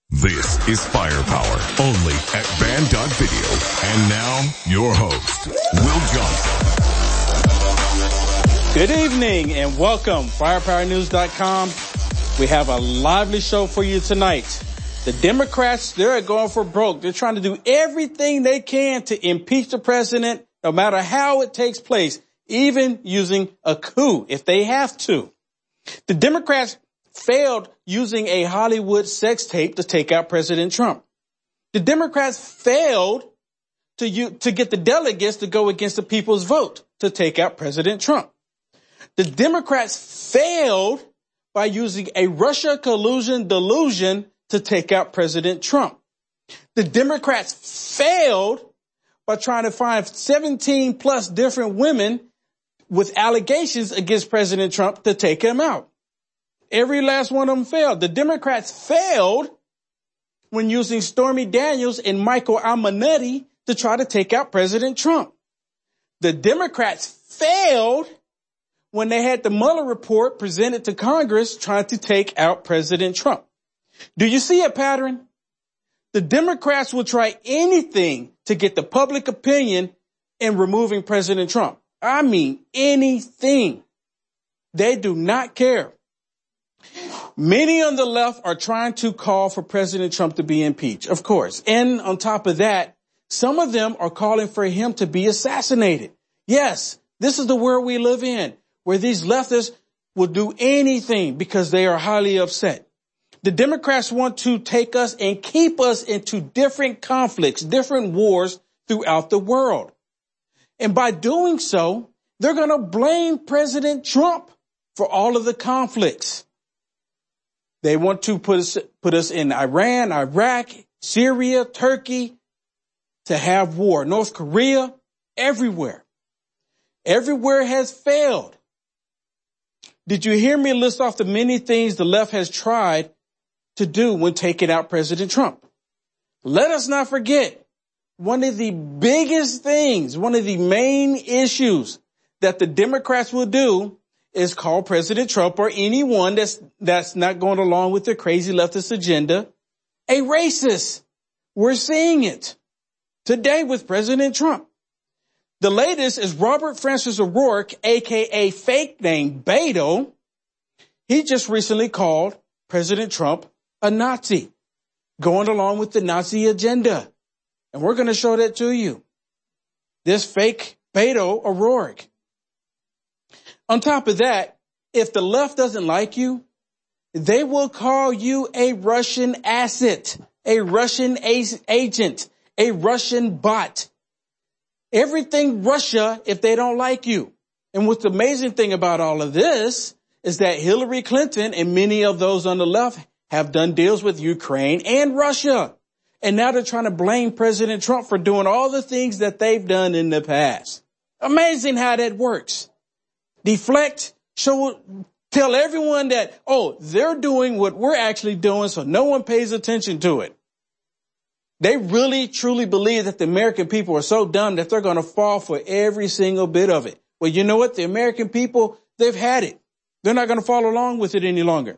This is Firepower, only at Band.Video. And now, your host, Will Johnson. Good evening and welcome, FirepowerNews.com. We have a lively show for you tonight. The Democrats, they're going for broke. They're trying to do everything they can to impeach the president, no matter how it takes place, even using a coup if they have to. The Democrats failed using a Hollywood sex tape to take out President Trump. The Democrats failed to get the delegates to go against the people's vote to take out President Trump. The Democrats failed by using a Russia collusion delusion to take out President Trump. The Democrats failed by trying to find 17 plus different women with allegations against President Trump to take him out. Every last one of them failed. The Democrats failed when using Stormy Daniels and Michael Avenatti to try to take out President Trump. The Democrats failed when they had the Mueller report presented to Congress trying to take out President Trump. Do you see a pattern? The Democrats will try anything to get the public opinion in removing President Trump. I mean, anything. They do not care. Many on the left are trying to call for President Trump to be impeached, of course. And on top of that, some of them are calling for him to be assassinated. Yes, this is the world we live in, where these leftists will do anything because they are highly upset. The Democrats want to take us and keep us into different conflicts, different wars throughout the world. And by doing so, they're going to blame President Trump for all of the conflicts. They want to put us in Iran, Iraq, Syria, Turkey, to have war. North Korea, everywhere. Everywhere has failed. Did you hear me list off the many things the left has tried to do when taking out President Trump? Let us not forget, one of the biggest things, one of the main issues that the Democrats will do is call President Trump or anyone that's not going along with their crazy leftist agenda a racist. We're seeing it today with President Trump. The latest is Robert Francis O'Rourke, aka fake name Beto. He just recently called President Trump a Nazi, going along with the Nazi agenda. And we're going to show that to you. This fake Beto O'Rourke. On top of that, if the left doesn't like you, they will call you a Russian asset, a Russian agent, a Russian bot. Everything Russia if they don't like you. And what's the amazing thing about all of this is that Hillary Clinton and many of those on the left have done deals with Ukraine and Russia. And now they're trying to blame President Trump for doing all the things that they've done in the past. Amazing how that works. Deflect, tell everyone that, they're doing what we're actually doing, so no one pays attention to it. They really, truly believe that the American people are so dumb that they're going to fall for every single bit of it. Well, you know what? The American people, they've had it. They're not going to follow along with it any longer.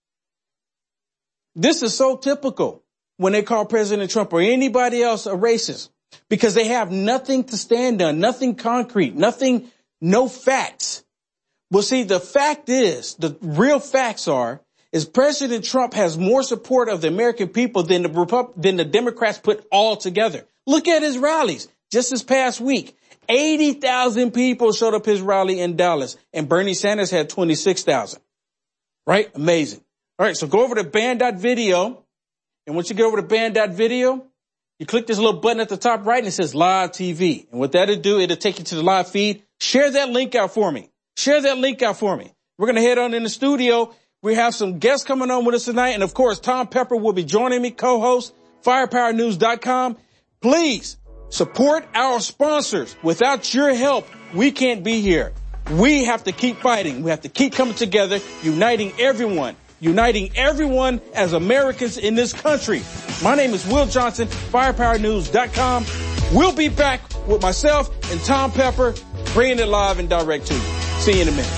This is so typical when they call President Trump or anybody else a racist, because they have nothing to stand on, nothing concrete, no facts. Well, see, the fact is, the real facts is President Trump has more support of the American people than the Democrats put all together. Look at his rallies. Just this past week, 80,000 people showed up his rally in Dallas, and Bernie Sanders had 26,000. Right? Amazing. All right, so go over to Band.Video, and once you get over to Band.Video, you click this little button at the top right, and it says Live TV. And what that'll do, it'll take you to the live feed. Share that link out for me. Share that link out for me. We're going to head on in the studio. We have some guests coming on with us tonight. And, of course, Tom Pepper will be joining me, co-host, FirepowerNews.com. Please support our sponsors. Without your help, we can't be here. We have to keep fighting. We have to keep coming together, uniting everyone as Americans in this country. My name is Will Johnson, FirepowerNews.com. We'll be back with myself and Tom Pepper, bringing it live and direct to you. See you in a minute.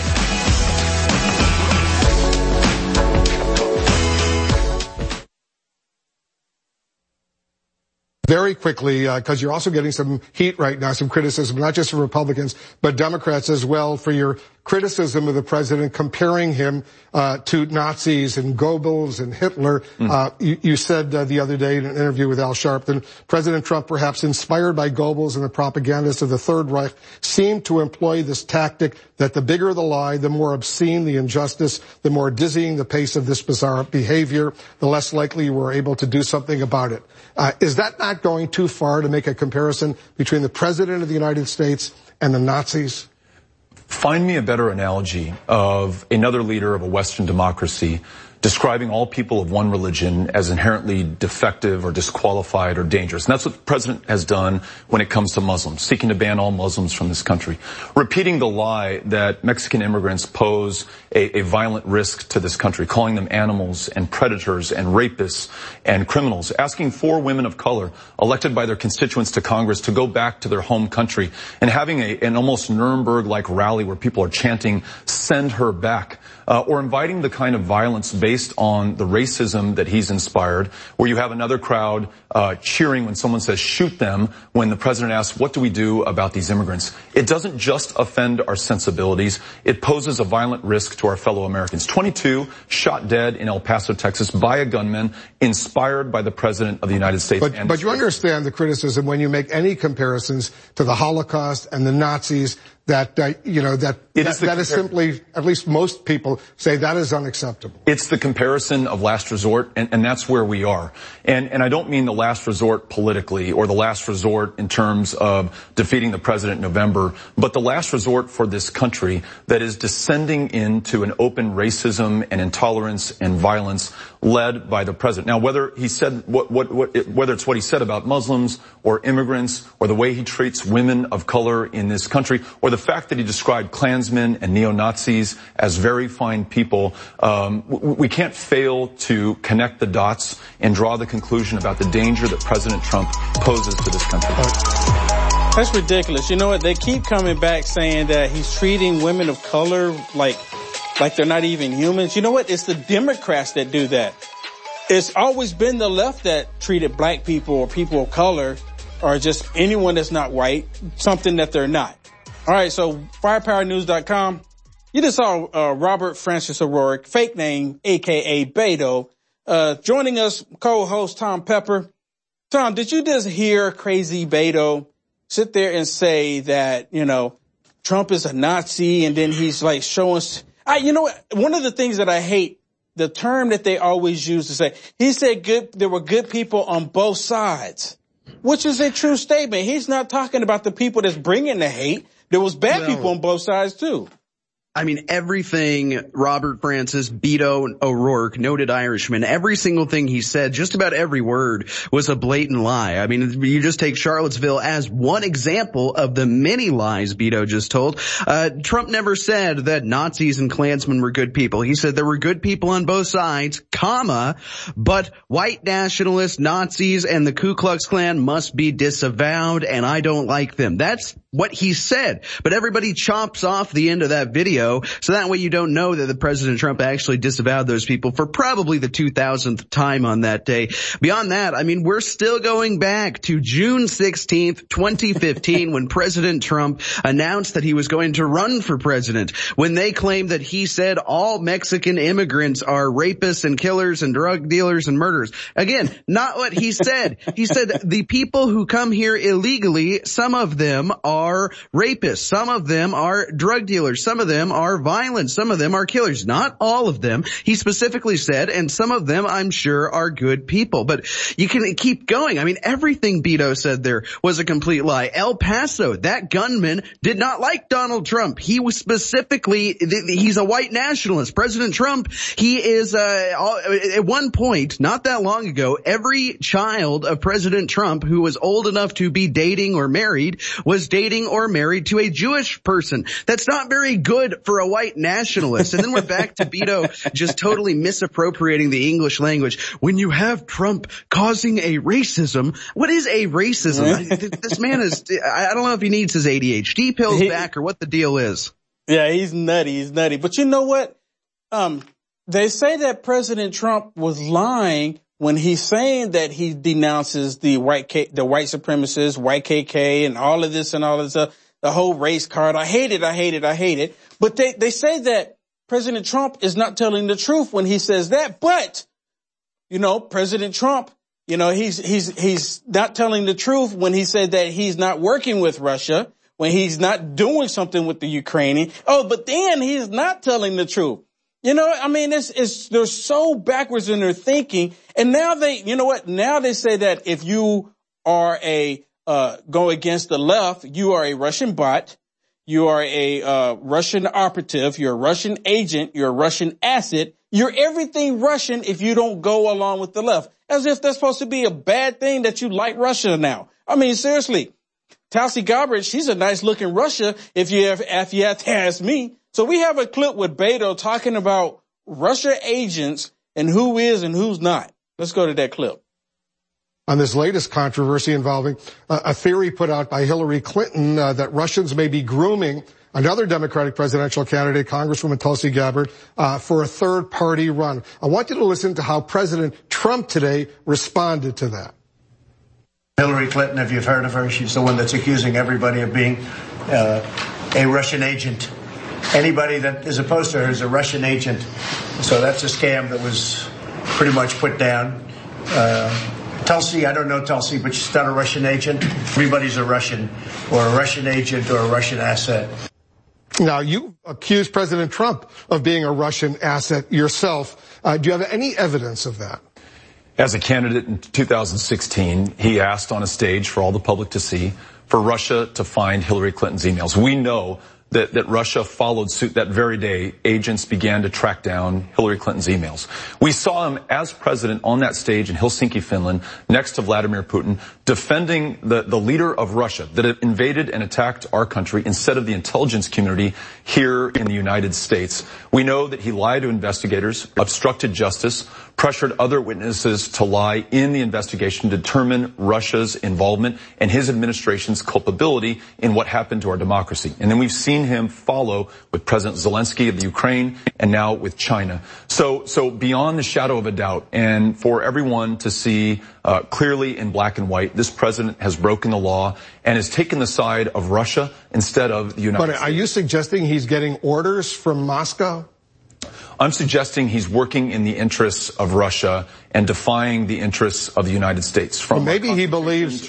very quickly, because you're also getting some heat right now, some criticism, not just from Republicans, but Democrats as well, for your criticism of the president, comparing him to Nazis and Goebbels and Hitler. You said the other day in an interview with Al Sharpton, President Trump, perhaps inspired by Goebbels and the propagandists of the Third Reich, seemed to employ this tactic that the bigger the lie, the more obscene the injustice, the more dizzying the pace of this bizarre behavior, the less likely you were able to do something about it. Is that not going too far to make a comparison between the President of the United States and the Nazis? Find me a better analogy of another leader of a Western democracy describing all people of one religion as inherently defective or disqualified or dangerous. And that's what the president has done when it comes to Muslims, seeking to ban all Muslims from this country. Repeating the lie that Mexican immigrants pose a violent risk to this country, calling them animals and predators and rapists and criminals, asking 4 women of color elected by their constituents to Congress to go back to their home country and having an almost Nuremberg-like rally where people are chanting, "Send her back." Or inviting the kind of violence based on the racism that he's inspired, where you have another crowd cheering when someone says shoot them, when the president asks, what do we do about these immigrants? It doesn't just offend our sensibilities, it poses a violent risk to our fellow Americans. 22 shot dead in El Paso, Texas by a gunman inspired by the president of the United States. But you understand the criticism when you make any comparisons to the Holocaust and the Nazis, that is simply, at least most people say, that is unacceptable. It's the comparison of last resort, and that's where we are. And I don't mean the last resort politically or the last resort in terms of defeating the president in November, but the last resort for this country that is descending into an open racism and intolerance and violence led by the president. Now, whether he said whether it's what he said about Muslims or immigrants or the way he treats women of color in this country or the fact that he described Klansmen and neo-Nazis as very fine people, we can't fail to connect the dots and draw the conclusion about the danger that President Trump poses to this country. That's ridiculous. You know what? They keep coming back saying that he's treating women of color like they're not even humans. You know what? It's the Democrats that do that. It's always been the left that treated black people or people of color or just anyone that's not white, something that they're not. All right, so firepowernews.com. You just saw Robert Francis O'Rourke, fake name, a.k.a. Beto, joining us, co-host Tom Pepper. Tom, did you just hear crazy Beto sit there and say that, Trump is a Nazi, and then he's like showing us... one of the things that I hate, the term that they always use to say, he said there were good people on both sides, which is a true statement. He's not talking about the people that's bringing the hate. There was bad people on both sides too. I mean, everything Robert Francis, Beto O'Rourke, noted Irishman, every single thing he said, just about every word was a blatant lie. I mean, you just take Charlottesville as one example of the many lies Beto just told. Trump never said that Nazis and Klansmen were good people. He said there were good people on both sides, but white nationalists, Nazis, and the Ku Klux Klan must be disavowed, and I don't like them. That's what he said. But everybody chops off the end of that video, so that way you don't know that the President Trump actually disavowed those people for probably the 2000th time on that day. Beyond that, I mean, we're still going back to June 16th, 2015, when President Trump announced that he was going to run for president, when they claimed that he said all Mexican immigrants are rapists and killers and drug dealers and murderers. Again, not what he said. He said the people who come here illegally, some of them are rapists, some of them are drug dealers, some of them are violent, some of them are killers. Not all of them, he specifically said, and some of them I'm sure are good people. But you can keep going. I mean, everything Beto said there was a complete lie. El Paso, that gunman did not like Donald Trump. He was specifically, he's a white nationalist. President Trump, he is, at one point, not that long ago, every child of President Trump who was old enough to be dating or married was dating or married to a Jewish person. That's not very good for a white nationalist. And then we're back to Beto just totally misappropriating the English language. When you have Trump causing a racism, what is a racism? This man is, I don't know if he needs his ADHD pills back or what the deal is. Yeah, he's nutty. But you know what? They say that President Trump was lying when he's saying that he denounces the white supremacists, white KK, and all of this and all of this, the whole race card. I hate it. But they say that President Trump is not telling the truth when he says that. But, President Trump, he's not telling the truth when he said that he's not working with Russia, when he's not doing something with the Ukrainian. Oh, but then he's not telling the truth. They're so backwards in their thinking. And now now they say that if you are go against the left, you are a Russian bot, you are a Russian operative, you're a Russian agent, you're a Russian asset, you're everything Russian if you don't go along with the left. As if that's supposed to be a bad thing that you like Russia now. I mean, seriously. Tulsi Gabbard, she's a nice looking Russia if you have to ask me. So we have a clip with Beto talking about Russia agents and who is and who's not. Let's go to that clip. On this latest controversy involving a theory put out by Hillary Clinton that Russians may be grooming another Democratic presidential candidate, Congresswoman Tulsi Gabbard, for a third-party run. I want you to listen to how President Trump today responded to that. Hillary Clinton, if you've heard of her, she's the one that's accusing everybody of being a Russian agent. Anybody that is opposed to her is a Russian agent. So that's a scam that was pretty much put down. Tulsi, I don't know Tulsi, but she's not a Russian agent. Everybody's a Russian or a Russian agent or a Russian asset. Now, you accuse President Trump of being a Russian asset yourself. Do you have any evidence of that? As a candidate in 2016, he asked on a stage for all the public to see for Russia to find Hillary Clinton's emails. We know that Russia followed suit that very day. Agents began to track down Hillary Clinton's emails. We saw him as president on that stage in Helsinki, Finland, next to Vladimir Putin, defending the leader of Russia that had invaded and attacked our country instead of the intelligence community here in the United States. We know that he lied to investigators, obstructed justice, pressured other witnesses to lie in the investigation to determine Russia's involvement and his administration's culpability in what happened to our democracy. And then we've seen him follow with President Zelensky of the Ukraine and now with China. So beyond the shadow of a doubt, and for everyone to see clearly in black and white, this president has broken the law and has taken the side of Russia instead of the United States. But are you suggesting he's getting orders from Moscow? I'm suggesting he's working in the interests of Russia and defying the interests of the United States. Well, maybe he believes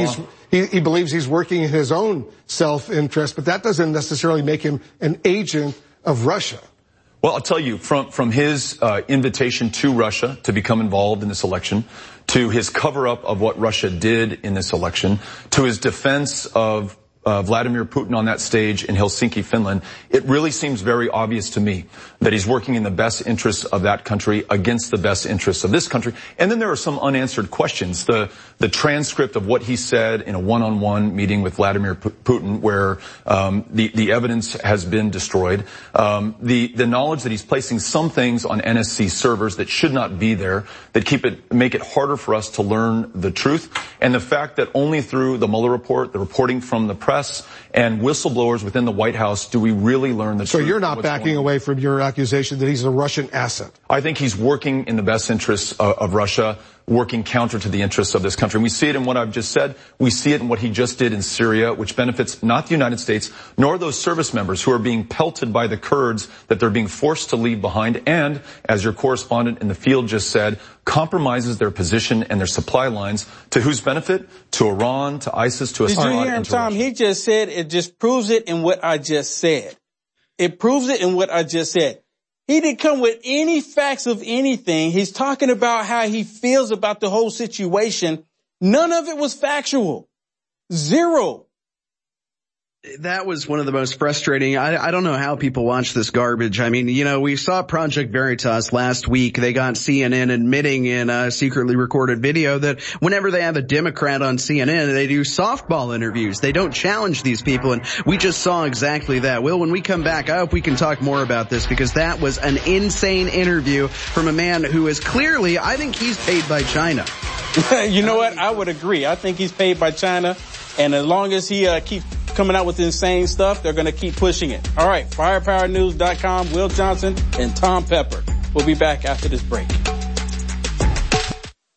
he believes he's working in his own self-interest, but that doesn't necessarily make him an agent of Russia. Well, I'll tell you, from his invitation to Russia to become involved in this election, to his cover-up of what Russia did in this election, to his defense of Vladimir Putin on that stage in Helsinki, Finland, it really seems very obvious to me that he's working in the best interests of that country against the best interests of this country. And then there are some unanswered questions. The transcript of what he said in a one-on-one meeting with Vladimir Putin where the evidence has been destroyed. The knowledge that he's placing some things on NSC servers that should not be there, that make it harder for us to learn the truth. And the fact that only through the Mueller report, the reporting from the press, and whistleblowers within the White House do we really learn the truth. So you're not backing away from your accusation that he's a Russian asset? I think he's working in the best interests of Russia, working counter to the interests of this country. And we see it in what I've just said. We see it in what he just did in Syria, which benefits not the United States, nor those service members who are being pelted by the Kurds that they're being forced to leave behind. And, as your correspondent in the field just said, compromises their position and their supply lines to whose benefit? To Iran, to ISIS, to Assad. Did you hear him, Tom? He just said it just proves it in what I just said. It proves it in what I just said. He didn't come with any facts of anything. He's talking about how he feels about the whole situation. None of it was factual. Zero. That was one of the most frustrating. I don't know how people watch this garbage. I mean, we saw Project Veritas last week. They got CNN admitting in a secretly recorded video that whenever they have a Democrat on CNN, they do softball interviews. They don't challenge these people, and we just saw exactly that. Will, when we come back, I hope we can talk more about this because that was an insane interview from a man who is clearly, I think he's paid by China. You know what? I would agree. I think he's paid by China, and as long as he keeps coming out with insane stuff, they're going to keep pushing it. All right, firepowernews.com, Will Johnson and Tom Pepper. We'll be back after this break.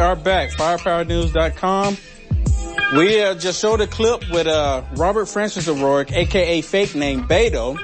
are back. FirepowerNews.com. We just showed a clip with Robert Francis O'Rourke, a.k.a. fake name Beto.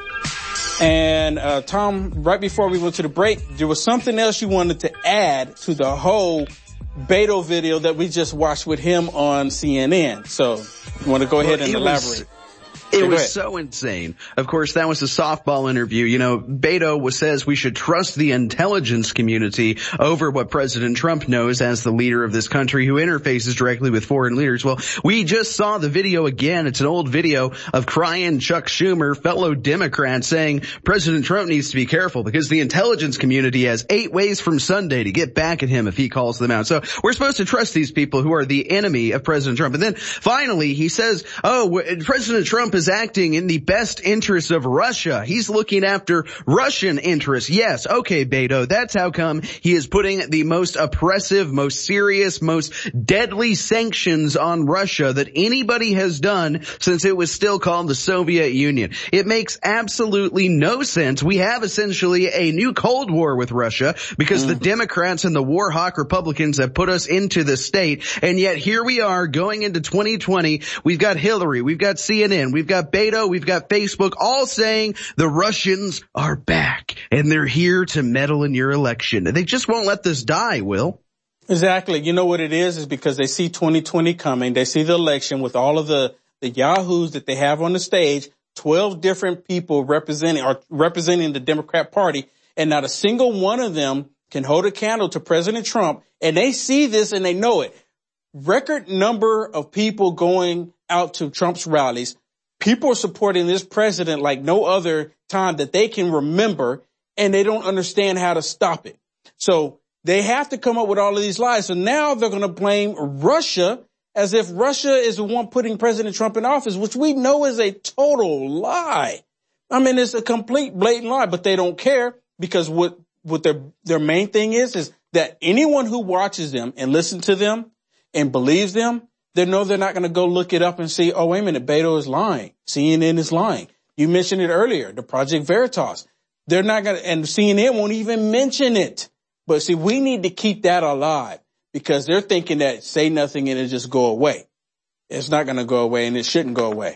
And Tom, right before we went to the break, there was something else you wanted to add to the whole Beto video that we just watched with him on CNN. So you want to go ahead and elaborate? It was so insane. Of course, that was a softball interview. You know, Beto says we should trust the intelligence community over what President Trump knows as the leader of this country who interfaces directly with foreign leaders. Well, we just saw the video again. It's an old video of crying Chuck Schumer, fellow Democrat, saying President Trump needs to be careful because the intelligence community has 8 ways from Sunday to get back at him if he calls them out. So we're supposed to trust these people who are the enemy of President Trump. And then finally he says, President Trump is acting in the best interests of Russia. He's looking after Russian interests. Yes, okay, Beto, that's how come he is putting the most oppressive, most serious, most deadly sanctions on Russia that anybody has done since it was still called the Soviet Union. It makes absolutely no sense. We have essentially a new Cold War with Russia because the Democrats and the war hawk Republicans have put us into this state, and yet here we are going into 2020. We've got Hillary, we've got CNN, we've got Beto, we've got Facebook, all saying the Russians are back and they're here to meddle in your election. They just won't let this die, Will. Exactly. You know what it is because they see 2020 coming. They see the election with all of the yahoos that they have on the stage, 12 different people representing the Democrat Party, and not a single one of them can hold a candle to President Trump. And they see this and they know it. Record number of people going out to Trump's rallies. People are supporting this president like no other time that they can remember, and they don't understand how to stop it. So they have to come up with all of these lies. So now they're going to blame Russia as if Russia is the one putting President Trump in office, which we know is a total lie. I mean, it's a complete blatant lie, but they don't care because what their main thing is that anyone who watches them and listens to them and believes them, they know they're not going to go look it up and see, oh, wait a minute, Beto is lying. CNN is lying. You mentioned it earlier, the Project Veritas. They're not going to, and CNN won't even mention it. But see, we need to keep that alive because they're thinking that say nothing and it'll just go away. It's not going to go away and it shouldn't go away.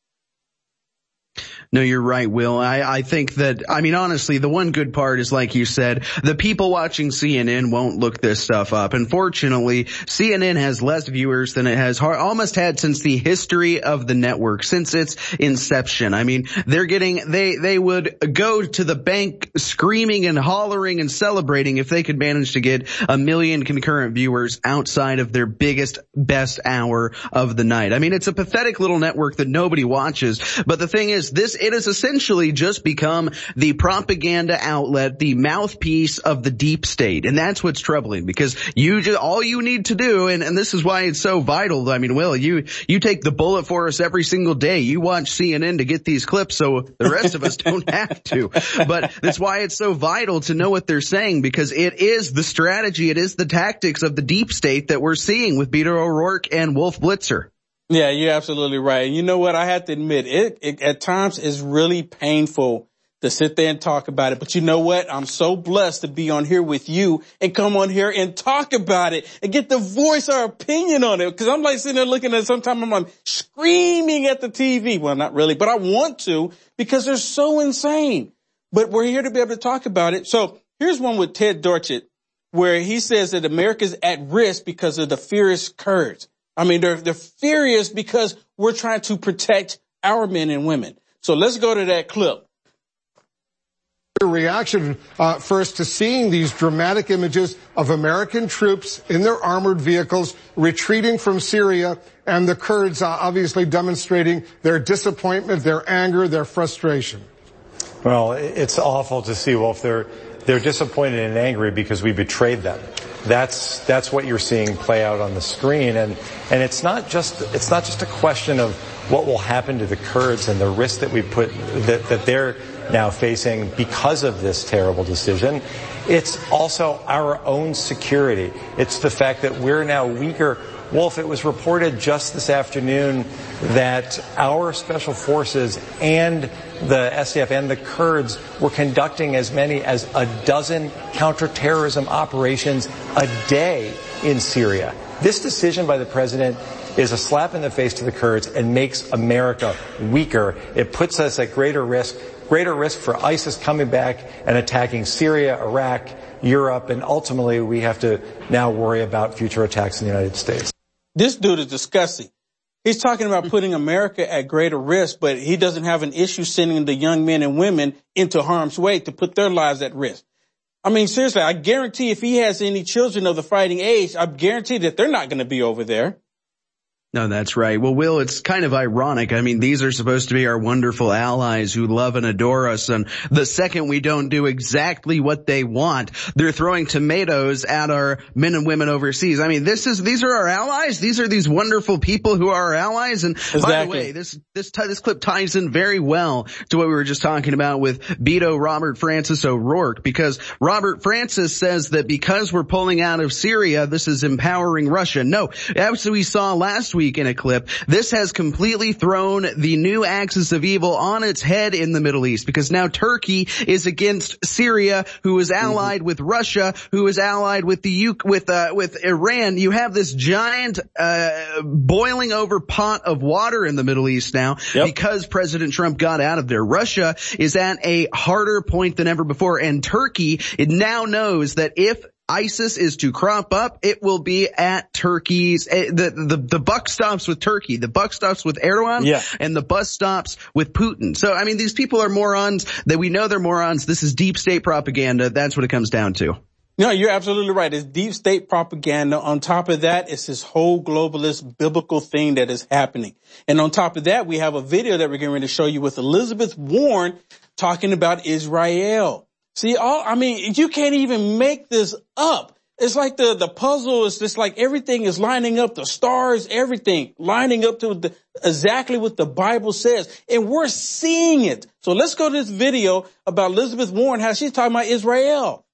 No, you're right, Will. I think that, I mean, honestly, the one good part is, like you said, the people watching CNN won't look this stuff up. Unfortunately, CNN has less viewers than it has almost had since the history of the network, since its inception. I mean, they would go to the bank screaming and hollering and celebrating if they could manage to get 1 million concurrent viewers outside of their biggest, best hour of the night. I mean, it's a pathetic little network that nobody watches. But the thing is, it has essentially just become the propaganda outlet, the mouthpiece of the deep state. And that's what's troubling because all you need to do, and this is why it's so vital. I mean, Will, you take the bullet for us every single day. You watch CNN to get these clips so the rest of us don't have to. But that's why it's so vital to know what they're saying because it is the strategy, it is the tactics of the deep state that we're seeing with Beto O'Rourke and Wolf Blitzer. Yeah, you're absolutely right. And you know what? I have to admit, it at times is really painful to sit there and talk about it. But you know what? I'm so blessed to be on here with you and come on here and talk about it and get to voice our opinion on it. Because I'm like sitting there looking at it, sometimes I'm screaming at the TV. Well, not really, but I want to because they're so insane. But we're here to be able to talk about it. So here's one with Ted Dorchet where he says that America's at risk because of the furious Kurds. I mean, they're furious because we're trying to protect our men and women. So let's go to that clip. Reaction first to seeing these dramatic images of American troops in their armored vehicles retreating from Syria and the Kurds obviously demonstrating their disappointment, their anger, their frustration. Well, it's awful to see, Wolf. They're disappointed and angry because we betrayed them. That's what you're seeing play out on the screen, and it's not just a question of what will happen to the Kurds and the risk that we put that they're now facing because of this terrible decision. It's also our own security. It's the fact that we're now weaker Wolf, it was reported just this afternoon that our special forces and the SDF and the Kurds were conducting as many as a dozen counterterrorism operations a day in Syria. This decision by the president is a slap in the face to the Kurds and makes America weaker. It puts us at greater risk for ISIS coming back and attacking Syria, Iraq, Europe, and ultimately we have to now worry about future attacks in the United States. This dude is disgusting. He's talking about putting America at greater risk, but he doesn't have an issue sending the young men and women into harm's way to put their lives at risk. I mean, seriously, I guarantee if he has any children of the fighting age, I guarantee that they're not going to be over there. No, that's right. Well, Will, it's kind of ironic. I mean, these are supposed to be our wonderful allies who love and adore us. And the second we don't do exactly what they want, they're throwing tomatoes at our men and women overseas. I mean, these are our allies. These are these wonderful people who are our allies. And exactly. By the way, this clip ties in very well to what we were just talking about with Beto Robert Francis O'Rourke, because Robert Francis says that because we're pulling out of Syria, this is empowering Russia. No, as we saw last week in a clip, this has completely thrown the new axis of evil on its head in the Middle East, because now Turkey is against Syria, who is allied with Russia, who is allied with with Iran. You have this giant boiling over pot of water in the Middle East now because President Trump got out of there. Russia is at a harder point than ever before, and Turkey, it now knows that if ISIS is to crop up, it will be at Turkey's, the buck stops with Turkey, the buck stops with Erdogan, and the bus stops with Putin. So, I mean, these people are morons, that we know they're morons. This is deep state propaganda. That's what it comes down to. No, you're absolutely right. It's deep state propaganda. On top of that, it's this whole globalist biblical thing that is happening. And on top of that, we have a video that we're getting ready to show you with Elizabeth Warren talking about Israel. See, you can't even make this up. It's like the puzzle is just like everything is lining up, the stars, everything lining up to exactly what the Bible says. And we're seeing it. So let's go to this video about Elizabeth Warren, how she's talking about Israel.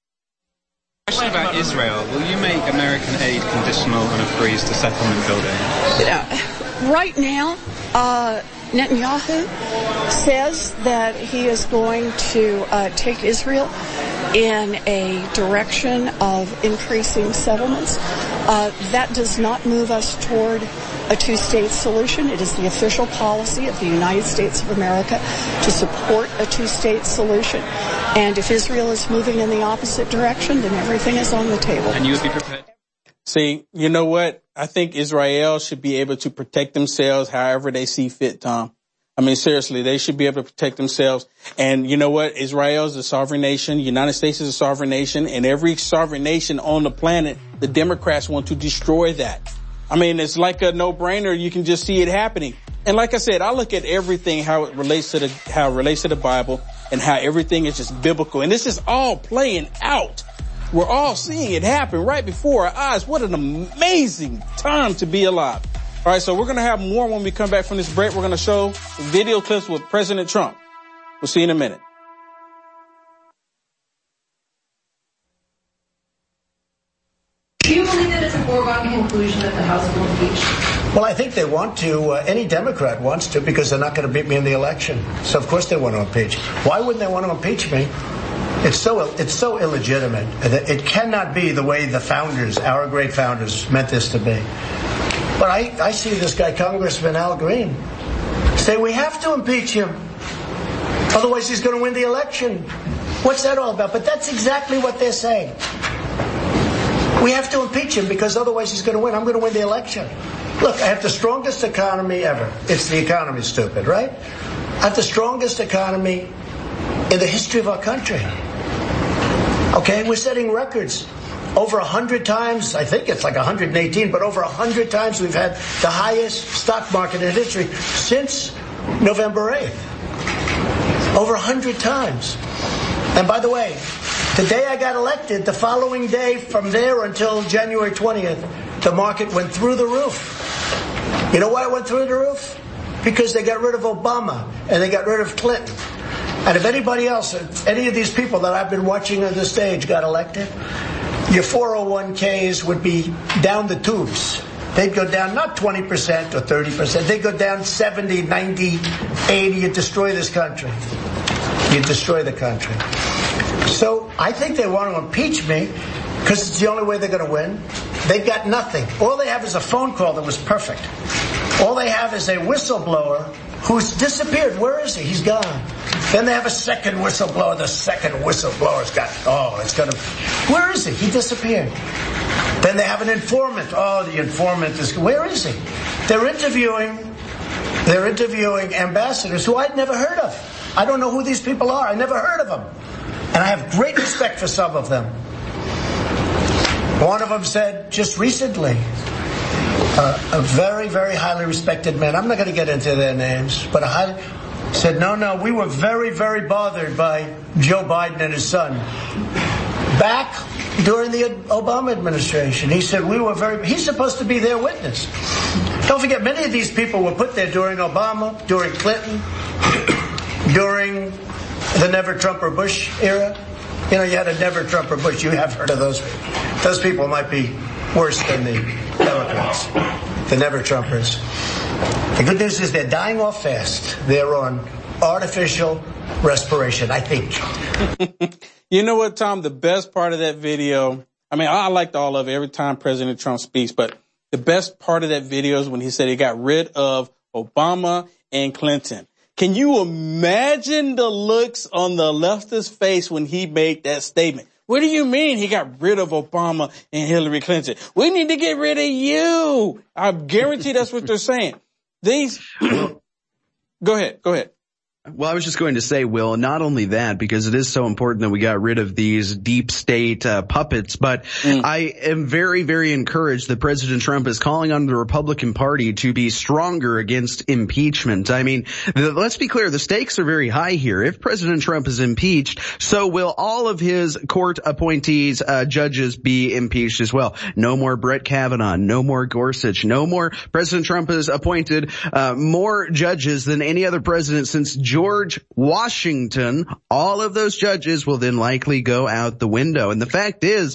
Question about Israel. Will you make American aid conditional on a freeze to settlement building? Right now, Netanyahu says that he is going to take Israel in a direction of increasing settlements. That does not move us toward a two-state solution. It is the official policy of the United States of America to support a two-state solution. And if Israel is moving in the opposite direction, then everything is on the table. And you would be prepared? See, you know what? I think Israel should be able to protect themselves however they see fit, Tom. I mean, seriously, they should be able to protect themselves. And you know what? Israel is a sovereign nation. The United States is a sovereign nation. And every sovereign nation on the planet, the Democrats want to destroy that. I mean, it's like a no-brainer. You can just see it happening. And like I said, I look at everything, how it relates to the Bible and how everything is just biblical. And this is all playing out. We're all seeing it happen right before our eyes. What an amazing time to be alive. All right, so we're going to have more when we come back from this break. We're going to show video clips with President Trump. We'll see you in a minute. Do you believe that it's a foregone conclusion that the House will impeach? Well, I think they want to. Any Democrat wants to, because they're not going to beat me in the election. So, of course, they want to impeach. Why wouldn't they want to impeach me? It's so illegitimate. It cannot be the way the founders, our great founders, meant this to be. But I see this guy, Congressman Al Green, say we have to impeach him. Otherwise, he's going to win the election. What's that all about? But that's exactly what they're saying. We have to impeach him because otherwise he's going to win. I'm going to win the election. Look, I have the strongest economy ever. It's the economy, stupid, right? I have the strongest economy in the history of our country. Okay, we're setting records. Over 100 times, I think it's like 118, but over 100 times we've had the highest stock market in history since November 8th. Over 100 times. And by the way, the day I got elected, the following day from there until January 20th, the market went through the roof. You know why it went through the roof? Because they got rid of Obama and they got rid of Clinton. And if anybody else, any of these people that I've been watching on the stage got elected, your 401ks would be down the tubes. they'd go down not 20% or 30%. They'd go down 70, 90, 80. You'd destroy this country. You'd destroy the country. So I think they want to impeach me because it's the only way they're going to win. They've got nothing. All they have is a phone call that was perfect. All they have is a whistleblower who's disappeared. Where is he? He's gone. Then they have a second whistleblower. The second whistleblower's got, where is he? He disappeared. Then they have an informant. Oh, the informant is, where is he? They're interviewing ambassadors who I'd never heard of. I don't know who these people are. I never heard of them. And I have great respect for some of them. One of them said just recently, a very, very highly respected man, I'm not going to get into their names, but said, no, we were very, very bothered by Joe Biden and his son. Back during the Obama administration, he said, he's supposed to be their witness. Don't forget, many of these people were put there during Obama, during Clinton, during the Never Trump or Bush era. You know, you had a Never Trump or Bush. You have heard of those people. Those people might be worse than the Democrats, the Never Trumpers. The good news is they're dying off fast. They're on artificial respiration, I think. You know what, Tom? The best part of that video, I mean, I liked all of it every time President Trump speaks, but the best part of that video is when he said he got rid of Obama and Clinton. Can you imagine the looks on the leftist face when he made that statement? What do you mean he got rid of Obama and Hillary Clinton? We need to get rid of you. I guarantee that's what they're saying. Go ahead. Well, I was just going to say, Will, not only that, because it is so important that we got rid of these deep state puppets, but I am very, very encouraged that President Trump is calling on the Republican Party to be stronger against impeachment. I mean, let's be clear, the stakes are very high here. If President Trump is impeached, so will all of his court appointees, judges be impeached as well. No more Brett Kavanaugh, no more Gorsuch, no more. President Trump has appointed more judges than any other president since George Washington. All of those judges will then likely go out the window. And the fact is,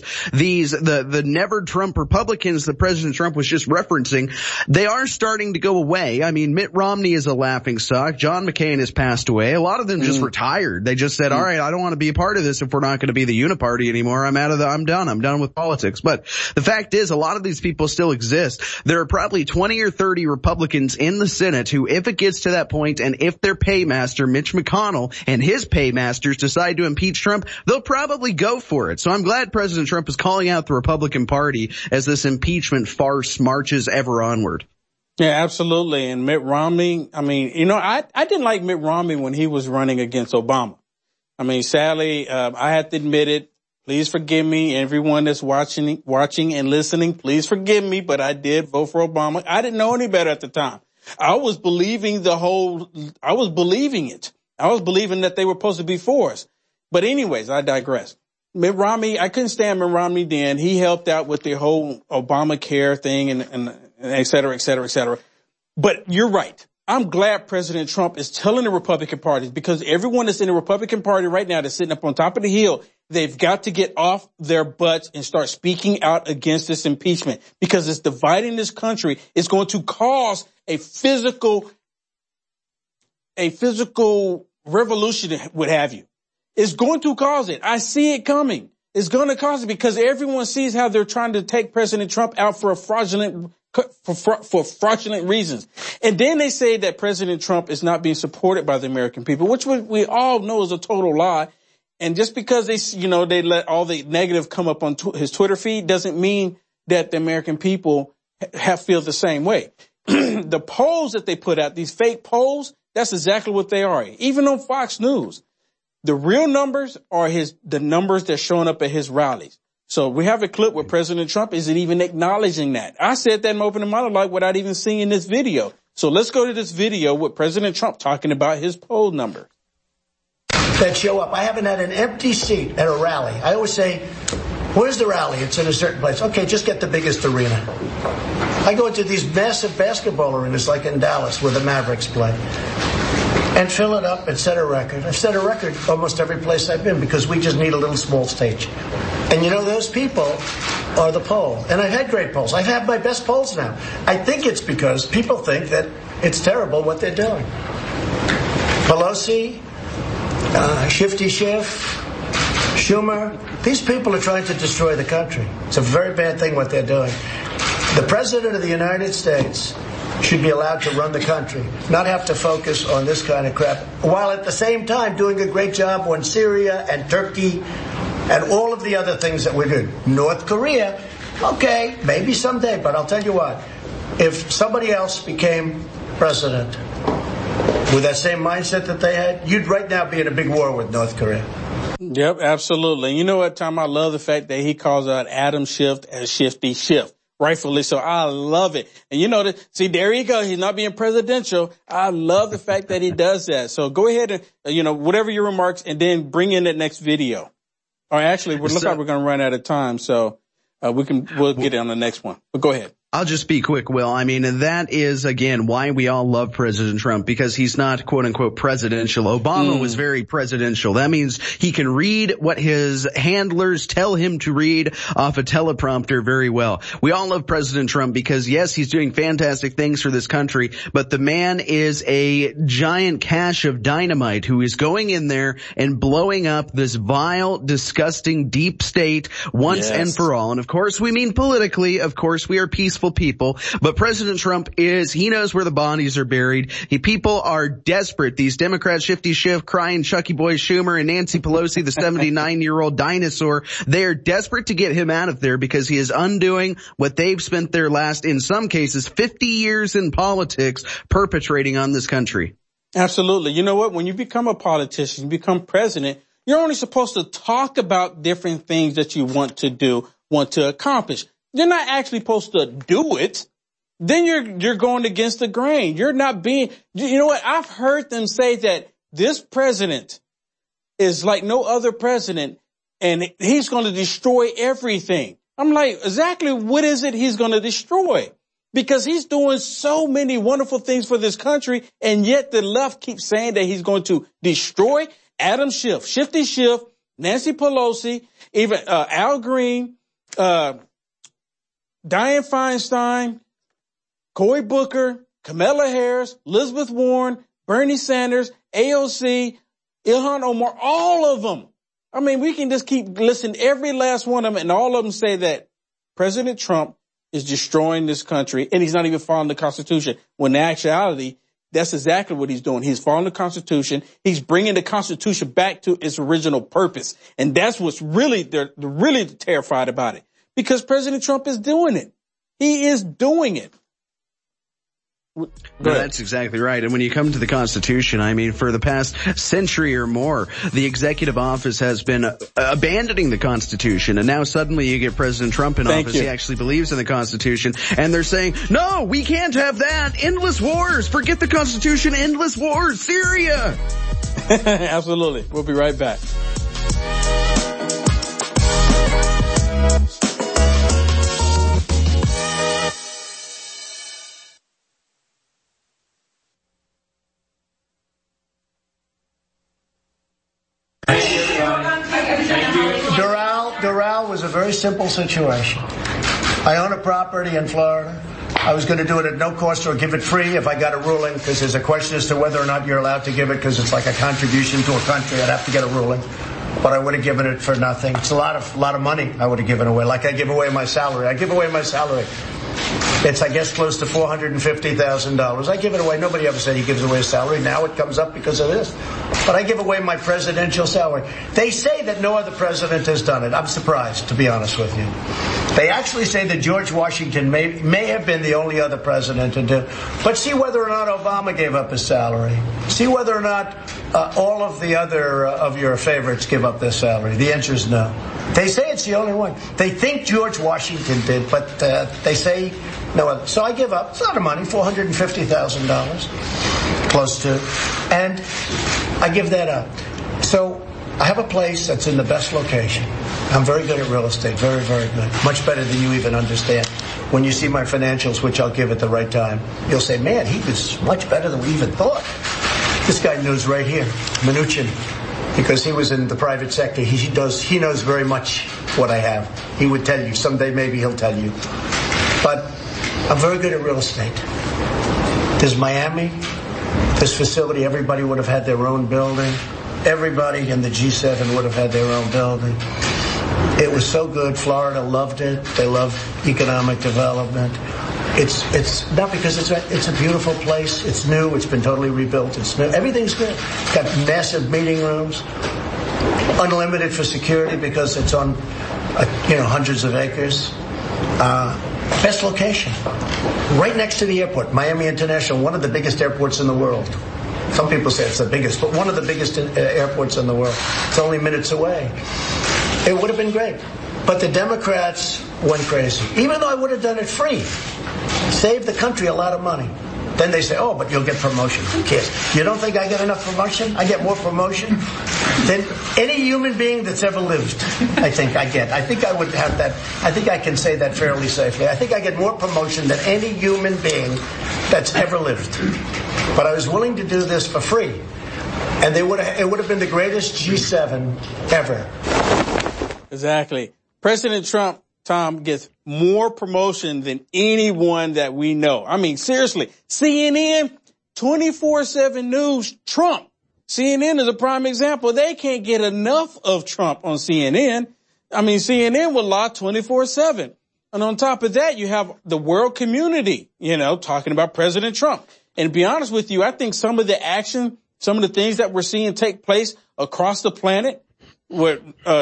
the Never Trump Republicans that President Trump was just referencing, they are starting to go away. I mean, Mitt Romney is a laughingstock. John McCain has passed away. A lot of them just retired. They just said, all right, I don't want to be a part of this if we're not going to be the uniparty anymore. I'm done with politics. But the fact is, a lot of these people still exist. There are probably 20 or 30 Republicans in the Senate who, if it gets to that point, and if their paymaster Mitch McConnell and his paymasters decide to impeach Trump, they'll probably go for it. So I'm glad President Trump is calling out the Republican Party as this impeachment farce marches ever onward. Yeah, absolutely. And Mitt Romney, I mean, you know, I didn't like Mitt Romney when he was running against Obama. I mean, sadly, I have to admit it. Please forgive me. Everyone that's watching and listening, please forgive me. But I did vote for Obama. I didn't know any better at the time. I was believing it. I was believing that they were supposed to be for us. But anyways, I digress. Mitt Romney, I couldn't stand Mitt Romney then. He helped out with the whole Obamacare thing and et cetera, et cetera, et cetera. But you're right. I'm glad President Trump is telling the Republican Party, because everyone that's in the Republican Party right now that's sitting up on top of the hill, they've got to get off their butts and start speaking out against this impeachment, because it's dividing this country. It's going to cause a physical revolution, what have you. It's going to cause it. I see it coming. It's going to cause it because everyone sees how they're trying to take President Trump out for fraudulent reasons. And then they say that President Trump is not being supported by the American people, which we all know is a total lie. And just because they let all the negative come up on his Twitter feed doesn't mean that the American people feel the same way. The polls that they put out, these fake polls, that's exactly what they are. Even on Fox News, the real numbers are the numbers that's showing up at his rallies. So we have a clip where President Trump isn't even acknowledging that. I said that in my opening monologue without even seeing this video. So let's go to this video with President Trump talking about his poll numbers. That show up. I haven't had an empty seat at a rally. I always say, where's the rally? It's in a certain place. Okay, just get the biggest arena. I go into these massive basketball arenas like in Dallas where the Mavericks play and fill it up and set a record. I've set a record almost every place I've been because we just need a little small stage. And you know, those people are the poll. And I've had great polls. I've had my best polls now. I think it's because people think that it's terrible what they're doing. Pelosi, Shifty Schiff, Schumer, these people are trying to destroy the country. It's a very bad thing what they're doing. The President of the United States should be allowed to run the country, not have to focus on this kind of crap, while at the same time doing a great job on Syria and Turkey and all of the other things that we're doing. North Korea, okay, maybe someday, but I'll tell you what, if somebody else became president with that same mindset that they had, you'd right now be in a big war with North Korea. Yep, absolutely. You know what, Tom? I love the fact that he calls out Adam Schiff as Shifty Schiff. Rightfully so. I love it. And you know that, see, there you go. He's not being presidential. I love the fact that he does that. So go ahead and, whatever your remarks, and then bring in that next video. Or actually, we look like we're going to run out of time. So, we'll get on the next one. But go ahead. I'll just be quick, Will. I mean, that is, again, why we all love President Trump, because he's not, quote unquote, presidential. Obama was very presidential. That means he can read what his handlers tell him to read off a teleprompter very well. We all love President Trump because, yes, he's doing fantastic things for this country, but the man is a giant cache of dynamite who is going in there and blowing up this vile, disgusting deep state once and for all. And of course, we mean politically. Of course, we are peaceful people, but President Trump he knows where the bodies are buried. People are desperate. These Democrats, Shifty Schiff, crying Chucky Boy Schumer, and Nancy Pelosi, the 79-year-old dinosaur, they are desperate to get him out of there because he is undoing what they've spent their last, in some cases, 50 years in politics perpetrating on this country. Absolutely. You know what? When you become a politician, you become president, you're only supposed to talk about different things that you want to do, want to accomplish. You're not actually supposed to do it. Then you're going against the grain. You're not being, you know what? I've heard them say that this president is like no other president and he's going to destroy everything. I'm like, exactly what is it he's going to destroy? Because he's doing so many wonderful things for this country, and yet the left keeps saying that he's going to destroy Adam Schiff, Shifty Schiff, Nancy Pelosi, even Al Green, Dianne Feinstein, Cory Booker, Kamala Harris, Elizabeth Warren, Bernie Sanders, AOC, Ilhan Omar, all of them. I mean, we can just keep listening, every last one of them, and all of them say that President Trump is destroying this country, and he's not even following the Constitution, when in actuality, that's exactly what he's doing. He's following the Constitution. He's bringing the Constitution back to its original purpose, and that's what's they're really terrified about it. Because President Trump is doing it. He is doing it. No, that's exactly right. And when you come to the Constitution, I mean, for the past century or more, the executive office has been abandoning the Constitution. And now suddenly you get President Trump in office. He actually believes in the Constitution. And they're saying, no, we can't have that. Endless wars. Forget the Constitution. Endless wars. Syria. Absolutely. We'll be right back. Doral was a very simple situation. I own a property in Florida. I was going to do it at no cost or give it free if I got a ruling, because there's a question as to whether or not you're allowed to give it, because it's like a contribution to a country. I'd have to get a ruling. But I would have given it for nothing. It's a lot of money I would have given away. Like I give away my salary. I give away my salary. It's, I guess, close to $450,000. I give it away. Nobody ever said he gives away his salary. Now it comes up because of this. But I give away my presidential salary. They say that no other president has done it. I'm surprised, to be honest with you. They actually say that George Washington may have been the only other president to do. But see whether or not Obama gave up his salary. See whether or not all of the other of your favorites give up their salary. The answer is no. They say it's the only one. They think George Washington did, but they say no other. So I give up. It's a lot of money, $450,000, close to. And I give that up. So I have a place that's in the best location. I'm very good at real estate, very, very good. Much better than you even understand. When you see my financials, which I'll give at the right time, you'll say, man, he was much better than we even thought. This guy knows right here, Mnuchin. because he was in the private sector. He knows very much what I have. He would tell you. Someday maybe he'll tell you. But I'm very good at real estate. There's Miami, this facility, everybody would have had their own building. Everybody in the G7 would have had their own building. It was so good. Florida loved it. They love economic development. It's not because it's a beautiful place. It's new. It's been totally rebuilt. It's new. Everything's good. Got massive meeting rooms, unlimited for security because it's on, hundreds of acres. Best location, right next to the airport, Miami International, one of the biggest airports in the world. Some people say it's the biggest, but one of the biggest airports in the world. It's only minutes away. It would have been great. But the Democrats went crazy. Even though I would have done it free, saved the country a lot of money. Then they say, but you'll get promotion. Who cares? You don't think I get enough promotion? I get more promotion than any human being that's ever lived. I think I get. I think I would have that. I think I can say that fairly safely. I think I get more promotion than any human being that's ever lived. But I was willing to do this for free. And it would have been the greatest G7 ever. Exactly. President Trump, Tom, gets more promotion than anyone that we know. I mean, seriously, CNN, 24/7 news, Trump. CNN is a prime example. They can't get enough of Trump on CNN. I mean, CNN will lie 24/7. And on top of that, you have the world community, talking about President Trump. And to be honest with you, I think some of the action, some of the things that we're seeing take place across the planet, with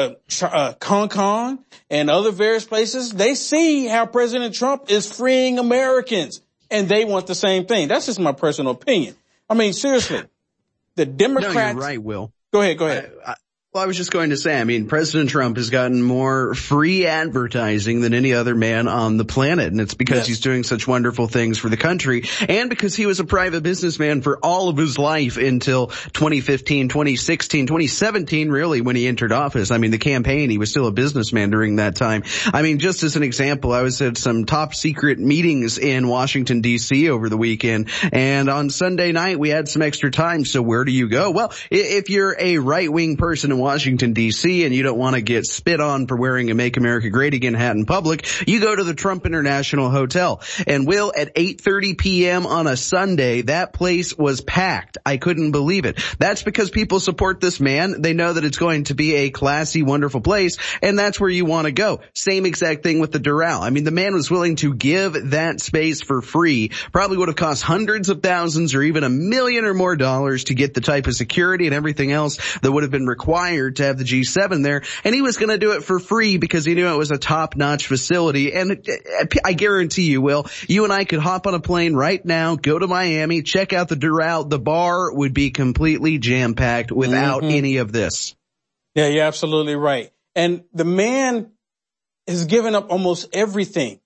Hong Kong and other various places, they see how President Trump is freeing Americans, and they want the same thing. That's just my personal opinion. I mean, seriously, the Democrats... No, you're right, Will. Go ahead. Well, I was just going to say, President Trump has gotten more free advertising than any other man on the planet. And it's because he's doing such wonderful things for the country and because he was a private businessman for all of his life until 2015, 2016, 2017, really, when he entered office. The campaign, he was still a businessman during that time. Just as an example, I was at some top secret meetings in Washington, D.C. over the weekend. And on Sunday night, we had some extra time. So where do you go? Well, if you're a right-wing person in Washington, D.C., and you don't want to get spit on for wearing a Make America Great Again hat in public, you go to the Trump International Hotel. And Will, at 8:30 p.m. on a Sunday, that place was packed. I couldn't believe it. That's because people support this man. They know that it's going to be a classy, wonderful place, and that's where you want to go. Same exact thing with the Doral. The man was willing to give that space for free. Probably would have cost hundreds of thousands or even $1 million or more to get the type of security and everything else that would have been required to have the G7 there, and he was going to do it for free because he knew it was a top-notch facility. And I guarantee you, Will, you and I could hop on a plane right now, go to Miami, check out the Doral. The bar would be completely jam-packed without any of this. Yeah, you're absolutely right. And the man has given up almost everything.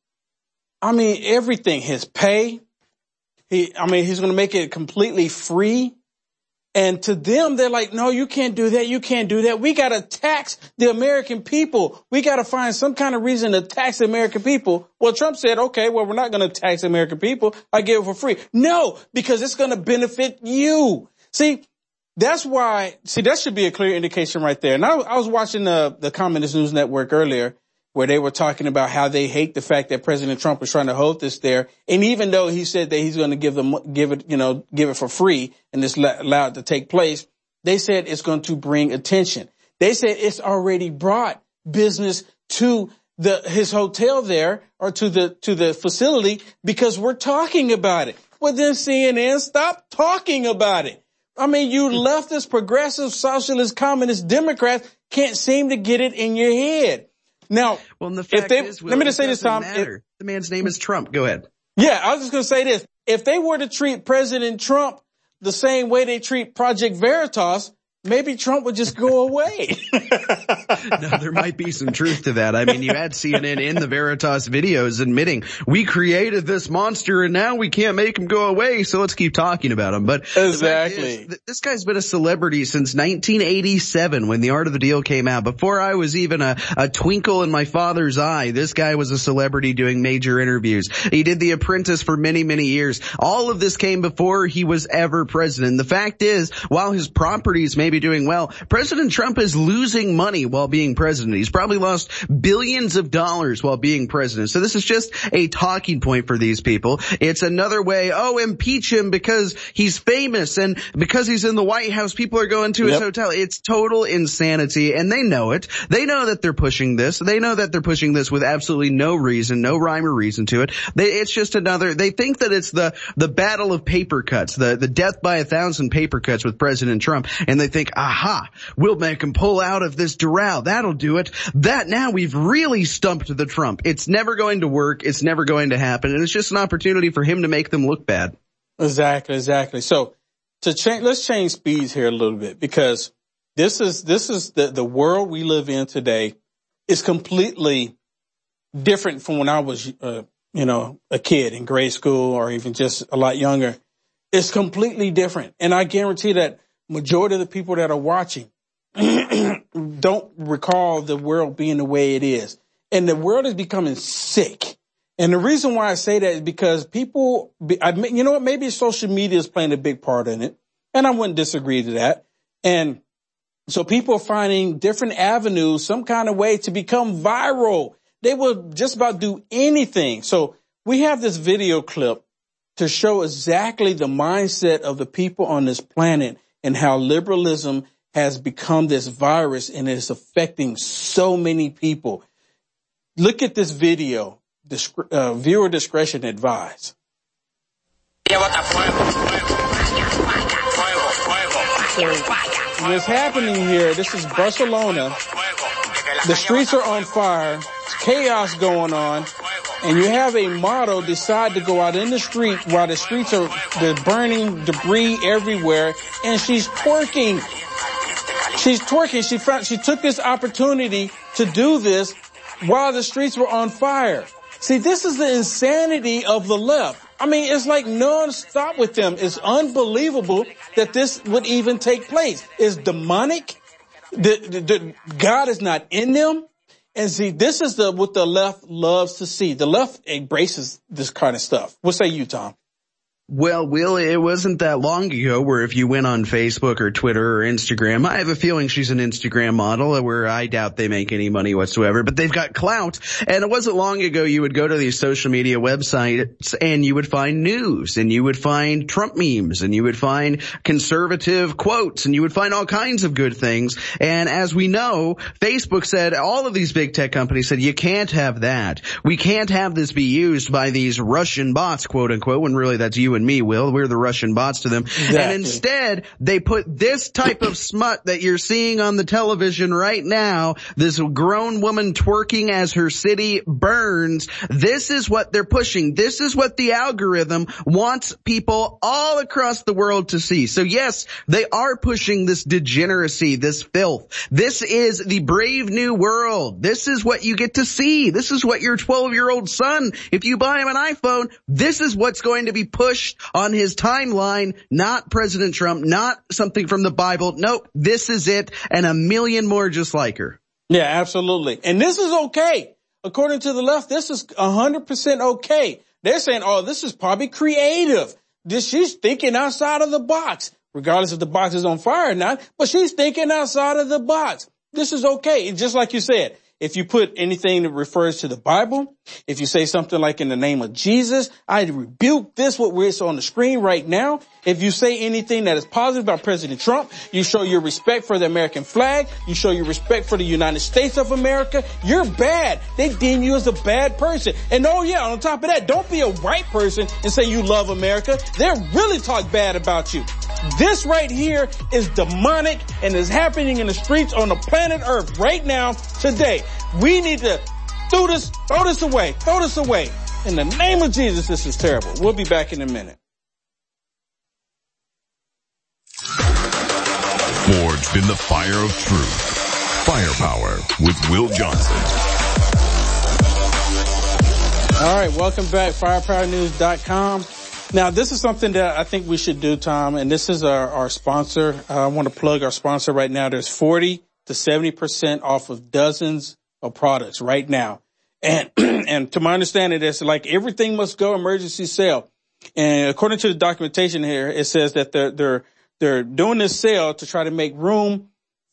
Everything. His pay. He's going to make it completely free. And to them, they're like, no, you can't do that. You can't do that. We got to tax the American people. We got to find some kind of reason to tax the American people. Well, Trump said, okay, well, we're not going to tax the American people. I give it for free. No, because it's going to benefit you. That's why, that should be a clear indication right there. And I was watching the Communist News Network earlier, where they were talking about how they hate the fact that President Trump was trying to hold this there. And even though he said that he's going to give it for free and it's allowed to take place, they said it's going to bring attention. They said it's already brought business to his hotel there or to the facility because we're talking about it. Well, then CNN, stop talking about it. You leftist, progressive, socialist, communist Democrats can't seem to get it in your head. Now, well, the fact is, Will, let me just say this, Tom. The man's name is Trump. Go ahead. Yeah, I was just going to say this. If they were to treat President Trump the same way they treat Project Veritas, maybe Trump would just go away. No, there might be some truth to that. You had CNN in the Veritas videos admitting we created this monster and now we can't make him go away, so let's keep talking about him. But exactly, this guy's been a celebrity since 1987 when The Art of the Deal came out. Before I was even a twinkle in my father's eye, this guy was a celebrity doing major interviews. He did The Apprentice for many, many years. All of this came before he was ever president. The fact is, while his properties may may be doing well. President Trump is losing money while being president. He's probably lost billions of dollars while being president. So this is just a talking point for these people. It's another way, impeach him because he's famous and because he's in the White House, people are going to his hotel. It's total insanity, and they know it. They know that they're pushing this. They know that they're pushing this with absolutely no reason, no rhyme or reason to it. It's just they think that it's the battle of paper cuts, the death by 1,000 paper cuts with President Trump, and they think, aha, we'll make him pull out of this doral. That'll do it. Now we've really stumped the Trump. It's never going to work. It's never going to happen, and it's just an opportunity for him to make them look bad. Exactly. So let's change speeds here a little bit, because this is the world we live in today is completely different from when I was, a kid in grade school or even just a lot younger. It's completely different. And I guarantee that majority of the people that are watching don't recall the world being the way it is. And the world is becoming sick. And the reason why I say that is because people, maybe social media is playing a big part in it. And I wouldn't disagree to that. And so people are finding different avenues, some kind of way to become viral. They will just about do anything. So we have this video clip to show exactly the mindset of the people on this planet and how liberalism has become this virus and is affecting so many people. Look at this video. Viewer discretion advised. What's happening here, this is Barcelona. The streets are on fire. There's chaos going on. And you have a model decide to go out in the street while the streets are burning, debris everywhere. And she's twerking. She took this opportunity to do this while the streets were on fire. See, this is the insanity of the left. I mean, it's like non-stop with them. It's unbelievable that this would even take place. It's demonic. God is not in them. And see, this is what the left loves to see. The left embraces this kind of stuff. What say you, Tom? Well, Will, it wasn't that long ago where if you went on Facebook or Twitter or Instagram, I have a feeling she's an Instagram model where I doubt they make any money whatsoever, but they've got clout. And it wasn't long ago you would go to these social media websites and you would find news and you would find Trump memes and you would find conservative quotes and you would find all kinds of good things. And as we know, Facebook said, all of these big tech companies said, you can't have that. We can't have this be used by these Russian bots, quote unquote, when really that's you and me, Will. We're the Russian bots to them. Exactly. And instead, they put this type of smut that you're seeing on the television right now, this grown woman twerking as her city burns. This is what they're pushing. This is what the algorithm wants people all across the world to see. So yes, they are pushing this degeneracy, this filth. This is the brave new world. This is what you get to see. This is what your 12-year-old son, if you buy him an iPhone, this is what's going to be pushed on his timeline, not President Trump, not something from the Bible. Nope, this is it, and a million more just like her. Yeah, absolutely. And this is okay. According to the left, this is 100% okay. They're saying, this is probably creative. She's thinking outside of the box, regardless if the box is on fire or not, but she's thinking outside of the box. This is okay. And just like you said, if you put anything that refers to the Bible, if you say something like in the name of Jesus, I rebuke this, what we're on the screen right now. If you say anything that is positive about President Trump, you show your respect for the American flag. You show your respect for the United States of America. You're bad. They deem you as a bad person. And on top of that, don't be a white person and say you love America. They'll really talk bad about you. This right here is demonic and is happening in the streets on the planet Earth right now, today. We need to throw this away. In the name of Jesus, this is terrible. We'll be back in a minute. Forged in the fire of truth. Firepower with Will Johnson. All right, welcome back. FirepowerNews.com. Now, this is something that I think we should do, Tom, and this is our sponsor. I want to plug our sponsor right now. There's 40 to 70% off of dozens of products right now. And to my understanding, it's like everything must go emergency sale. And according to the documentation here, it says that they're doing this sale to try to make room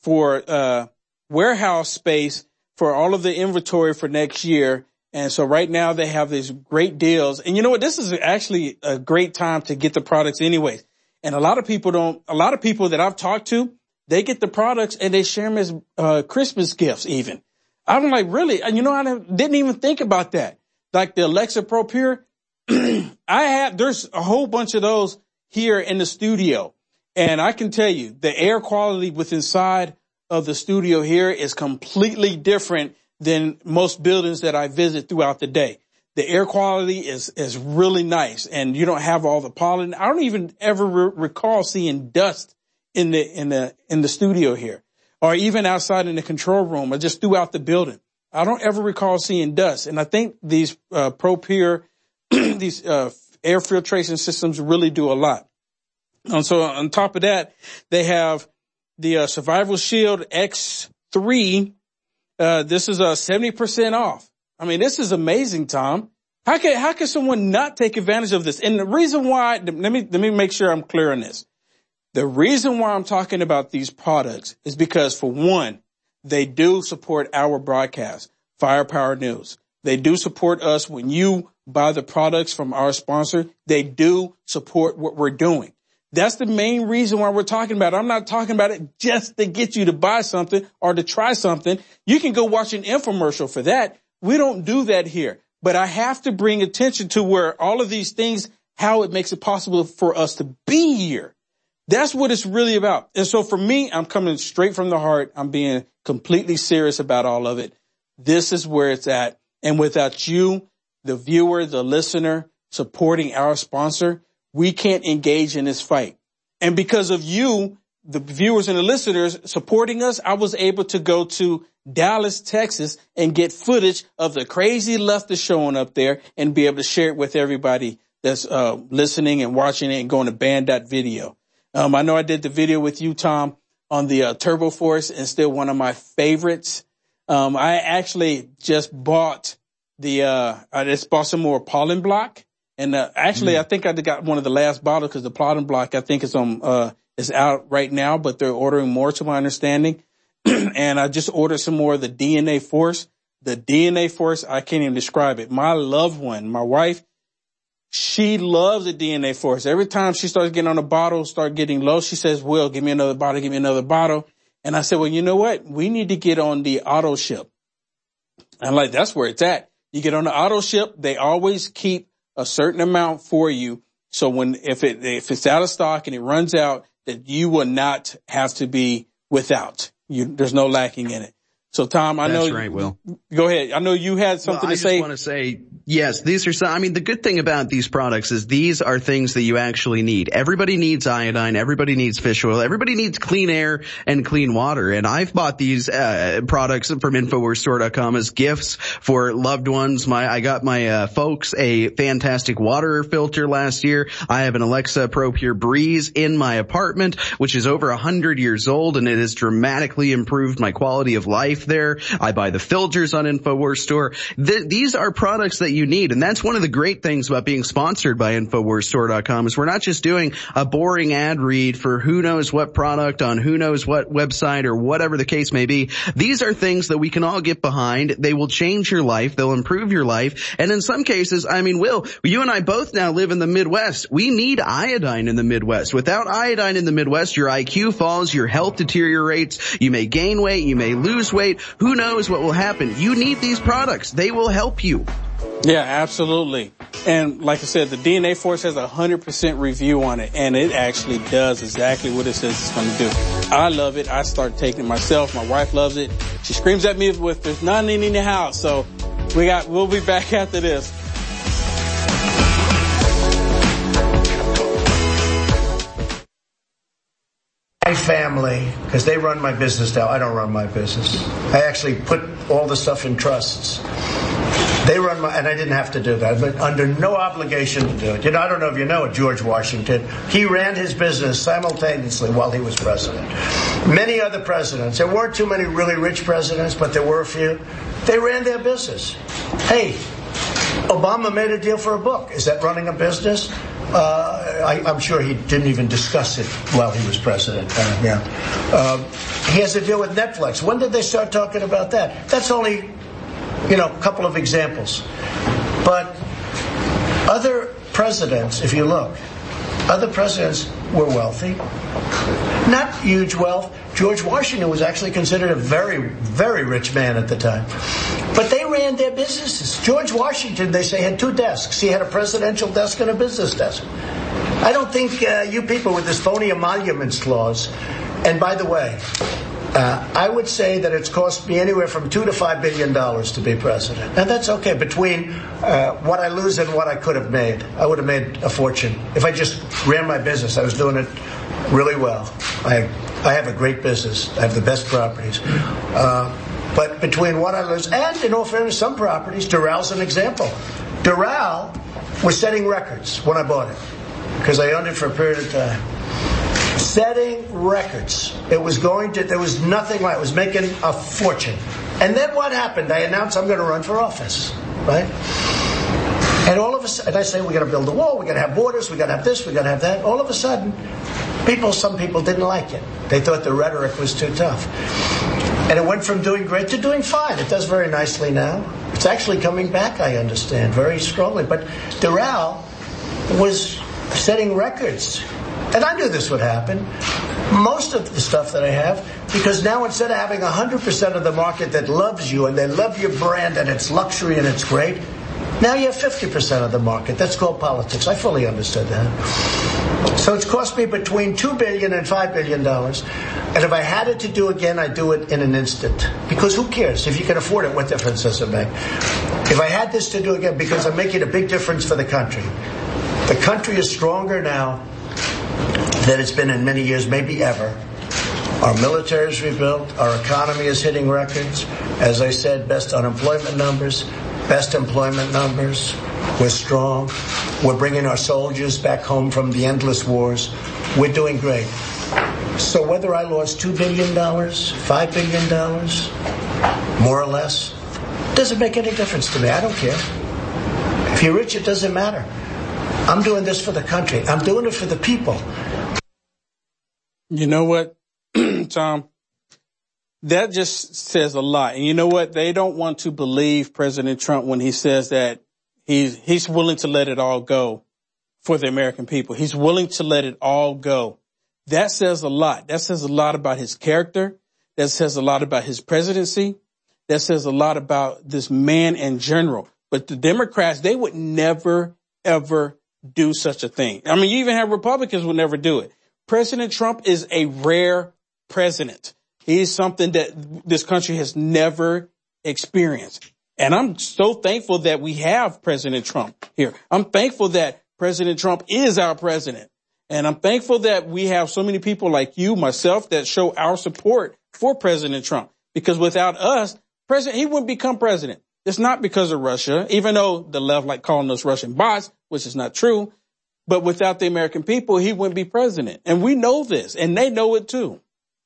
for warehouse space for all of the inventory for next year. And so right now they have these great deals. And you know what? This is actually a great time to get the products anyways. And a lot of people that I've talked to, they get the products and they share them as Christmas gifts even. I'm like, really? And you know, I didn't even think about that. Like the Alexa Pro Pure, there's a whole bunch of those here in the studio. And I can tell you the air quality within inside of the studio here is completely different than most buildings that I visit throughout the day. The air quality is really nice, and you don't have all the pollen. I don't even ever recall seeing dust in the studio here, or even outside in the control room, or just throughout the building. I don't ever recall seeing dust, and I think these Pro Pure, these air filtration systems really do a lot. And so on top of that, they have the Survival Shield X3. This is 70% off. I mean, this is amazing, Tom. How can someone not take advantage of this? And the reason why, let me make sure I'm clear on this. The reason why I'm talking about these products is because, for one, they do support our broadcast, Firepower News. They do support us. When you buy the products from our sponsor, they do support what we're doing. That's the main reason why we're talking about it. I'm not talking about it just to get you to buy something or to try something. You can go watch an infomercial for that. We don't do that here. But I have to bring attention to where all of these things, how it makes it possible for us to be here. That's what it's really about. And so for me, I'm coming straight from the heart. I'm being completely serious about all of it. This is where it's at. And without you, the viewer, the listener, supporting our sponsor, we can't engage in this fight. And because of you, the viewers and the listeners supporting us, I was able to go to Dallas, Texas, and get footage of the crazy leftist showing up there and be able to share it with everybody that's listening and watching it and going to band.video. I know I did the video with you, Tom, on the Turbo Force, and still one of my favorites. I actually just bought some more pollen block. And I think I got one of the last bottles because the pollen block I think is out right now, but they're ordering more, to my understanding. And I just ordered some more of the DNA Force. The DNA Force, I can't even describe it. My loved one, my wife, she loves the DNA Force. Every time she starts getting on a bottle, start getting low, she says, "Will, give me another bottle, give me another bottle." And I said, well, you know what? We need to get on the auto ship. I'm like, that's where it's at. You get on the auto ship, they always keep a certain amount for you. So if it's out of stock and it runs out, that you will not have to be without. There's no lacking in it. So, Tom, I know. That's right, Will. Go ahead. I know you had something to say. I just want to say, yes, these are the good thing about these products is these are things that you actually need. Everybody needs iodine. Everybody needs fish oil. Everybody needs clean air and clean water. And I've bought these products from InfoWarsStore.com as gifts for loved ones. I got my folks a fantastic water filter last year. I have an Alexa Pro Pure Breeze in my apartment, which is over 100 years old, and it has dramatically improved my quality of life there. I buy the filters on InfoWars Store. These are products that you need, and that's one of the great things about being sponsored by InfoWarsStore.com is we're not just doing a boring ad read for who knows what product on who knows what website or whatever the case may be. These are things that we can all get behind. They will change your life. They'll improve your life. And in some cases, Will, you and I both now live in the Midwest. We need iodine in the Midwest. Without iodine in the Midwest, your IQ falls, your health deteriorates, you may gain weight, you may lose weight. Who knows what will happen? You need these products. They will help you. Yeah, absolutely. And like I said, the DNA Force has 100% review on it, and it actually does exactly what it says it's going to do. I love it. I started taking it myself. My wife loves it. She screams at me if there's none in the house. So we'll be back after this. My family, because they run my business now. I don't run my business. I actually put all the stuff in trusts. They run and I didn't have to do that, but under no obligation to do it. I don't know if you know it, George Washington. He ran his business simultaneously while he was president. Many other presidents, there weren't too many really rich presidents, but there were a few. They ran their business. Hey, Obama made a deal for a book. Is that running a business? I'm sure he didn't even discuss it while he was president. He has to deal with Netflix. When did they start talking about that? That's only, a couple of examples. But other presidents, if you look, other presidents were wealthy. Not huge wealth. George Washington was actually considered a very, very rich man at the time. But they ran their businesses. George Washington, they say, had two desks. He had a presidential desk and a business desk. I don't think you people with this phony emoluments clause, and by the way, I would say that it's cost me anywhere from $2 to $5 billion to be president. And that's okay. Between what I lose and what I could have made, I would have made a fortune. If I just ran my business, I was doing it really well. I have a great business. I have the best properties. But between what I lose and, in all fairness, some properties, Doral an example. Doral was setting records when I bought it because I owned it for a period of time. Setting records. There was nothing like it. It was making a fortune. And then what happened? I announced I'm going to run for office, right? And all of a sudden, I say, we're going to build a wall, we're going to have borders, we're going to have this, we're going to have that. All of a sudden, some people didn't like it. They thought the rhetoric was too tough. And it went from doing great to doing fine. It does very nicely now. It's actually coming back, I understand, very strongly. But Doral was setting records. And I knew this would happen. Most of the stuff that I have, because now instead of having 100% of the market that loves you and they love your brand and it's luxury and it's great, now you have 50% of the market. That's called politics. I fully understood that. So it's cost me between $2 billion and $5 billion. And if I had it to do again, I'd do it in an instant. Because who cares? If you can afford it, what difference does it make? If I had this to do again, because I'm making a big difference for the country. The country is stronger now than it's been in many years, maybe ever. Our military is rebuilt. Our economy is hitting records. As I said, best unemployment numbers, best employment numbers. We're strong. We're bringing our soldiers back home from the endless wars. We're doing great. So whether I lost $2 billion, $5 billion, more or less, doesn't make any difference to me. I don't care. If you're rich, it doesn't matter. I'm doing this for the country. I'm doing it for the people. You know what, Tom? That just says a lot. And you know what? They don't want to believe President Trump when he says that he's willing to let it all go for the American people. He's willing to let it all go. That says a lot. That says a lot about his character. That says a lot about his presidency. That says a lot about this man in general. But the Democrats, they would never, ever do such a thing. I mean, you even have Republicans would never do it. President Trump is a rare president. He's something that this country has never experienced. And I'm so thankful that we have President Trump here. I'm thankful that President Trump is our president. And I'm thankful that we have so many people like you, myself, that show our support for President Trump. Because without us, he wouldn't become president. It's not because of Russia, even though the left like calling us Russian bots, which is not true. But without the American people, he wouldn't be president. And we know this, and they know it too.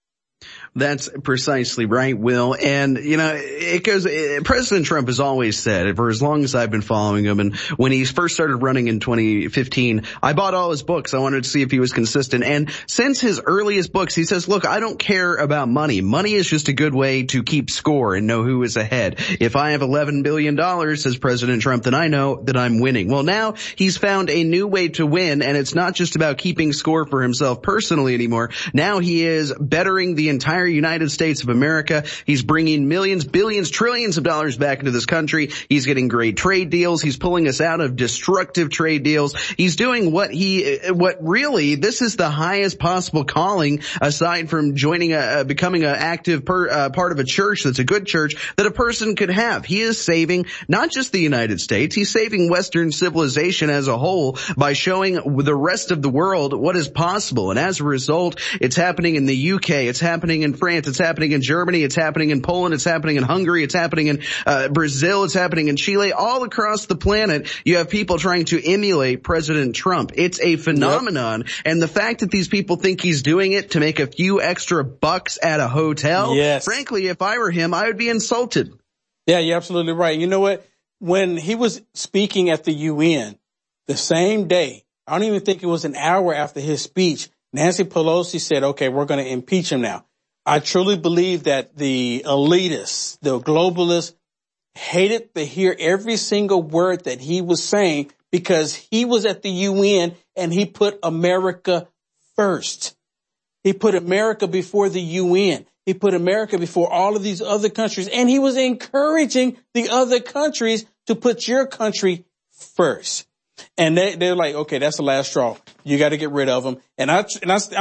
That's precisely right, Will. And, it goes, President Trump has always said, for as long as I've been following him, and when he first started running in 2015, I bought all his books. I wanted to see if he was consistent. And since his earliest books, he says, look, I don't care about money. Money is just a good way to keep score and know who is ahead. If I have $11 billion, says President Trump, then I know that I'm winning. Well, now he's found a new way to win, and it's not just about keeping score for himself personally anymore. Now he is bettering the entire United States of America. He's bringing millions, billions, trillions of dollars back into this country. He's getting great trade deals. He's pulling us out of destructive trade deals. He's doing what really, this is the highest possible calling aside from becoming an active part of a church that's a good church that a person could have. He is saving not just the United States, he's saving Western civilization as a whole by showing the rest of the world what is possible. And as a result, it's happening in the UK, it's happening in France, it's happening in Germany, it's happening in Poland, it's happening in Hungary, it's happening in Brazil, it's happening in Chile, all across the planet. You have people trying to emulate President Trump. It's a phenomenon. Yep. And the fact that these people think he's doing it to make a few extra bucks at a hotel, yes. Frankly, if I were him, I would be insulted. Yeah, you're absolutely right. You know what? When he was speaking at the UN, the same day, I don't even think it was an hour after his speech, Nancy Pelosi said, okay, we're going to impeach him now. I truly believe that the elitists, the globalists, hated to hear every single word that he was saying because he was at the UN and he put America first. He put America before the UN. He put America before all of these other countries, and he was encouraging the other countries to put your country first. And they're like, okay, that's the last straw. You got to get rid of them. And I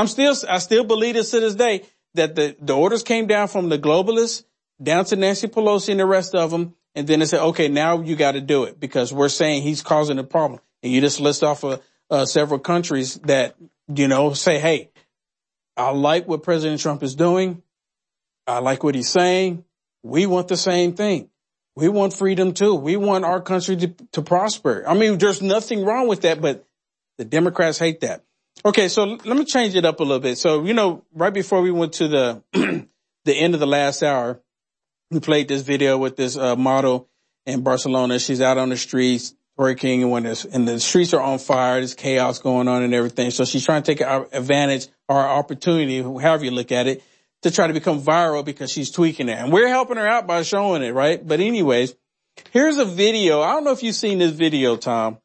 still believe this to this day that the orders came down from the globalists down to Nancy Pelosi and the rest of them. And then they said, okay, now you got to do it because we're saying he's causing a problem. And you just list off several countries that, say, hey, I like what President Trump is doing. I like what he's saying. We want the same thing. We want freedom too. We want our country to prosper. I mean, there's nothing wrong with that, but the Democrats hate that. Okay, so let me change it up a little bit. So, right before we went to the the end of the last hour, we played this video with this model in Barcelona. She's out on the streets working, and the streets are on fire. There's chaos going on and everything. So she's trying to take advantage or opportunity, however you look at it, to try to become viral because she's tweaking it. And we're helping her out by showing it, right? But anyways, here's a video. I don't know if you've seen this video, Tom.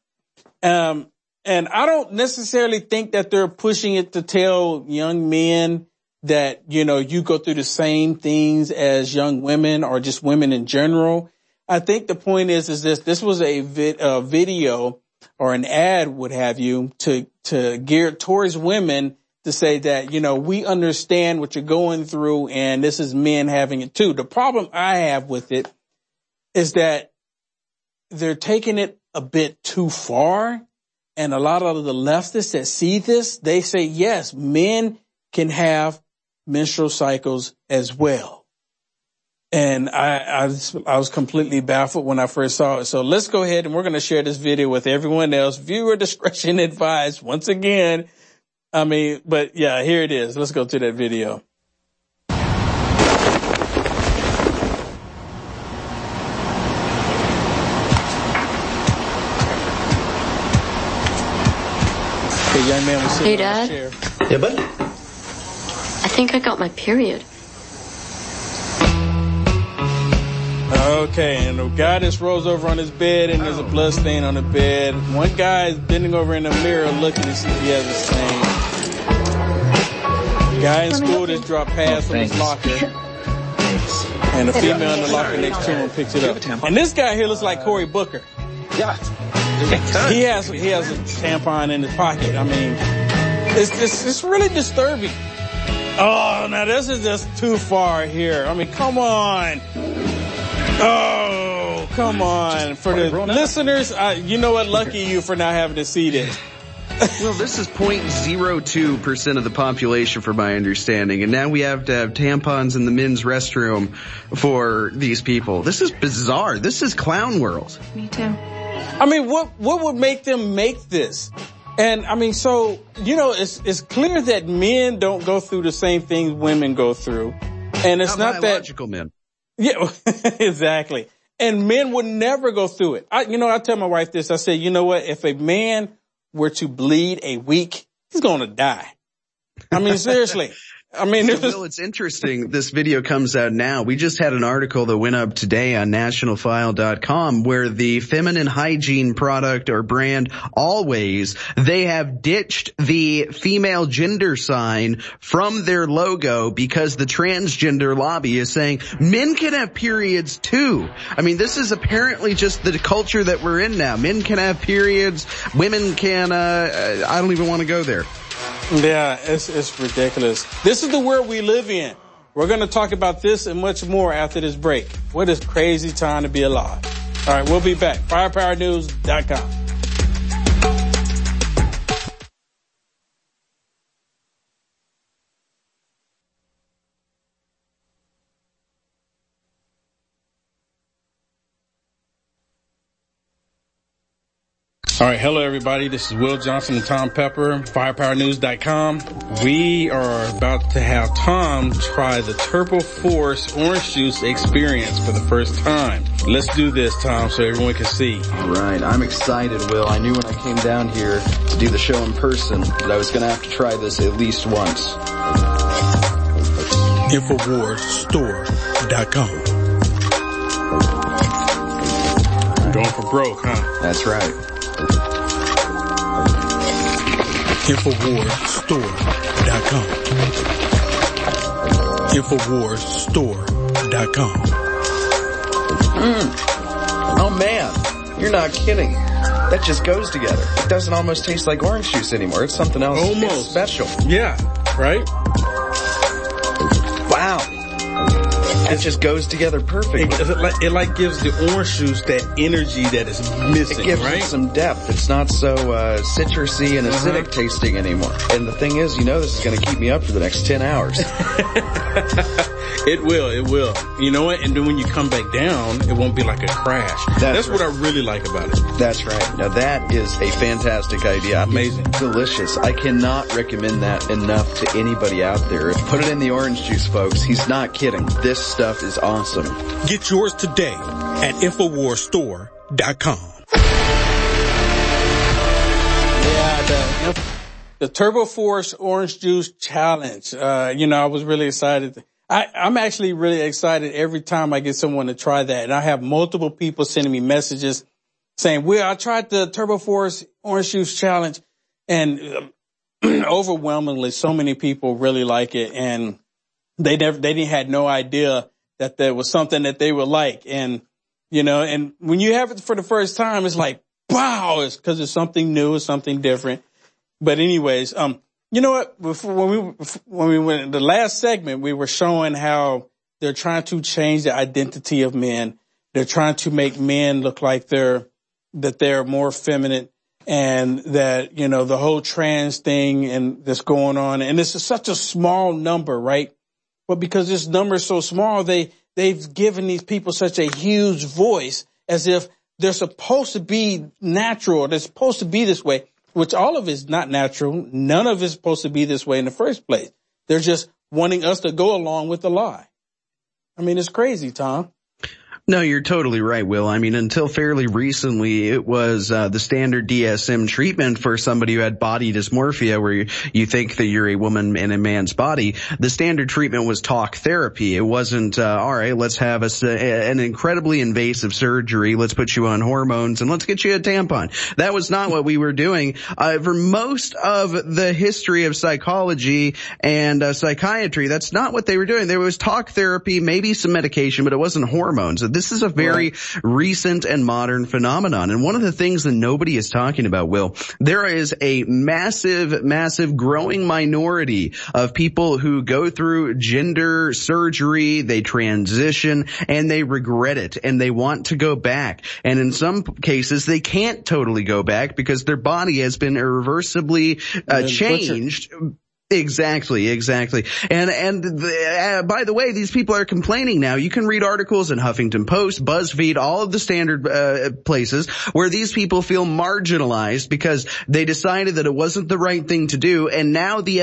And I don't necessarily think that they're pushing it to tell young men that, you go through the same things as young women or just women in general. I think the point is this was a video or an ad, would have you, to gear towards women to say that, we understand what you're going through and this is men having it too. The problem I have with it is that they're taking it a bit too far. And a lot of the leftists that see this, they say, yes, men can have menstrual cycles as well. And I was completely baffled when I first saw it. So let's go ahead and we're going to share this video with everyone else. Viewer discretion advised once again. But yeah, here it is. Let's go to that video. Okay, young man was sitting Hey, Dad. on the chair. Yeah, bud? I think I got my period. Okay, and the guy just rolls over on his bed and there's a blood stain on the bed. One guy is bending over in the mirror looking to see if he has a stain. The guy in school just dropped pads from his locker. And the female in the locker next to him picks it up. And this guy here looks like Cory Booker. Yeah. He has a tampon in his pocket. I mean, it's really disturbing. Oh, now this is just too far here. I mean, come on. Oh, come on. For the listeners, you know what? Lucky you for not having to see this. Well, this is 0.02% of the population, from my understanding, and now we have to have tampons in the men's restroom for these people. This is bizarre. This is clown world. Me too. I mean, what would make them make this? And I mean, so, it's clear that men don't go through the same things women go through. And it's not biological men. Yeah, exactly. And men would never go through it. I tell my wife this. I say, you know what? If a man were to bleed a week, he's going to die. I mean, seriously. I mean, so, Will, it's interesting. This video comes out now. We just had an article that went up today on nationalfile.com where the feminine hygiene product or brand Always, they have ditched the female gender sign from their logo because the transgender lobby is saying men can have periods too. I mean, this is apparently just the culture that we're in now. Men can have periods. Women can, I don't even want to go there. Yeah, it's ridiculous. This is the world we live in. We're going to talk about this and much more after this break. What a crazy time to be alive. All right, we'll be back. Firepowernews.com. All right, hello everybody. This is Will Johnson and Tom Pepper, firepowernews.com. We are about to have Tom try the Turbo Force orange juice experience for the first time. Let's do this, Tom, so everyone can see. All right. I'm excited, Will. I knew when I came down here to do the show in person that I was going to have to try this at least once. InfoWarsStore.com. Going for broke, huh? That's right. InfoWarsStore.com. InfoWarsStore.com. Oh man, you're not kidding. That just goes together. It doesn't almost taste like orange juice anymore. It's something else. Almost. It's special. Yeah, right? Wow. It just goes together perfectly. It gives the orange juice that energy that is missing, it gives right? it some depth. It's not so citrusy and acidic tasting anymore. And the thing is, this is going to keep me up for the next 10 hours. It will. You know what? And then when you come back down, it won't be like a crash. That's right. What I really like about it. That's right. Now that is a fantastic idea. Amazing. Delicious. I cannot recommend that enough to anybody out there. Put it in the orange juice, folks. He's not kidding. This stuff is awesome. Get yours today at InfoWarsStore.com. Yeah, the Turbo Force Orange Juice Challenge. I was really excited. I'm actually really excited every time I get someone to try that. And I have multiple people sending me messages saying, "Well, I tried the Turbo Force Orange Juice Challenge." And overwhelmingly, so many people really like it. And they had no idea that there was something that they would like. And, and when you have it for the first time, it's like, wow, it's because it's something new, it's something different. But anyways, you know what? When we went in the last segment, we were showing how they're trying to change the identity of men. They're trying to make men look like they're more feminine, and that, the whole trans thing and that's going on. And this is such a small number, right? But because this number is so small, they've given these people such a huge voice as if they're supposed to be natural. They're supposed to be this way. Which all of it is not natural. None of it is supposed to be this way in the first place. They're just wanting us to go along with the lie. I mean, it's crazy, Tom. No, you're totally right, Will. I mean, until fairly recently, it was the standard DSM treatment for somebody who had body dysmorphia, where you think that you're a woman in a man's body. The standard treatment was talk therapy. It wasn't, all right, let's have an incredibly invasive surgery. Let's put you on hormones and let's get you a tampon. That was not what we were doing. For most of the history of psychology and psychiatry, that's not what they were doing. There was talk therapy, maybe some medication, but it wasn't hormones. This is a very recent and modern phenomenon. And one of the things that nobody is talking about, Will, there is a massive growing minority of people who go through gender surgery, they transition, and they regret it, and they want to go back. And in some cases, they can't totally go back because their body has been irreversibly changed. Exactly. And by the way, these people are complaining now. You can read articles in Huffington Post, BuzzFeed, all of the standard places where these people feel marginalized because they decided that it wasn't the right thing to do. And now the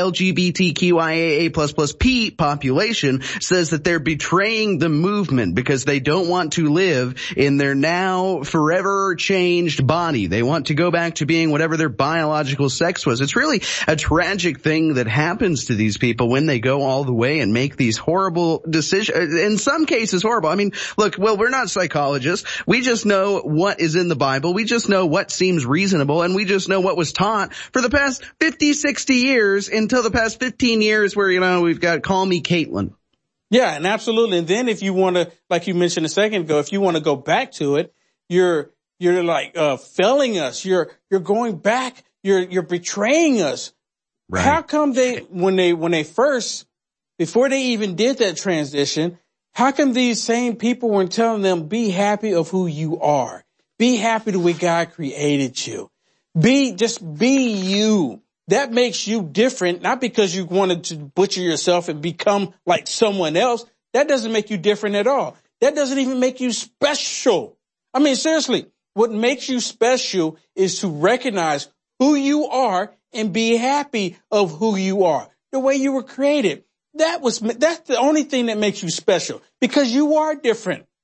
LGBTQIAA++P population says that they're betraying the movement because they don't want to live in their now forever changed body. They want to go back to being whatever their biological sex was. It's really a tragic thing that happens to these people when they go all the way and make these horrible decisions. In some cases, horrible. I mean, look, well, we're not psychologists. We just know what is in the Bible. We just know what seems reasonable, and we just know what was taught for the past 50, 60 years until the past 15 years where, we've got Call Me Caitlin. Yeah, and absolutely. And then if you want to, like you mentioned a second ago, if you want to go back to it, you're like, failing us. You're going back. You're betraying us. Right. How come when they first, before they even did that transition, how come these same people weren't telling them, be happy of who you are? Be happy the way God created you. Just be you. That makes you different, not because you wanted to butcher yourself and become like someone else. That doesn't make you different at all. That doesn't even make you special. I mean, seriously, what makes you special is to recognize who you are and be happy of who you are, the way you were created. That's the only thing that makes you special, because you are different.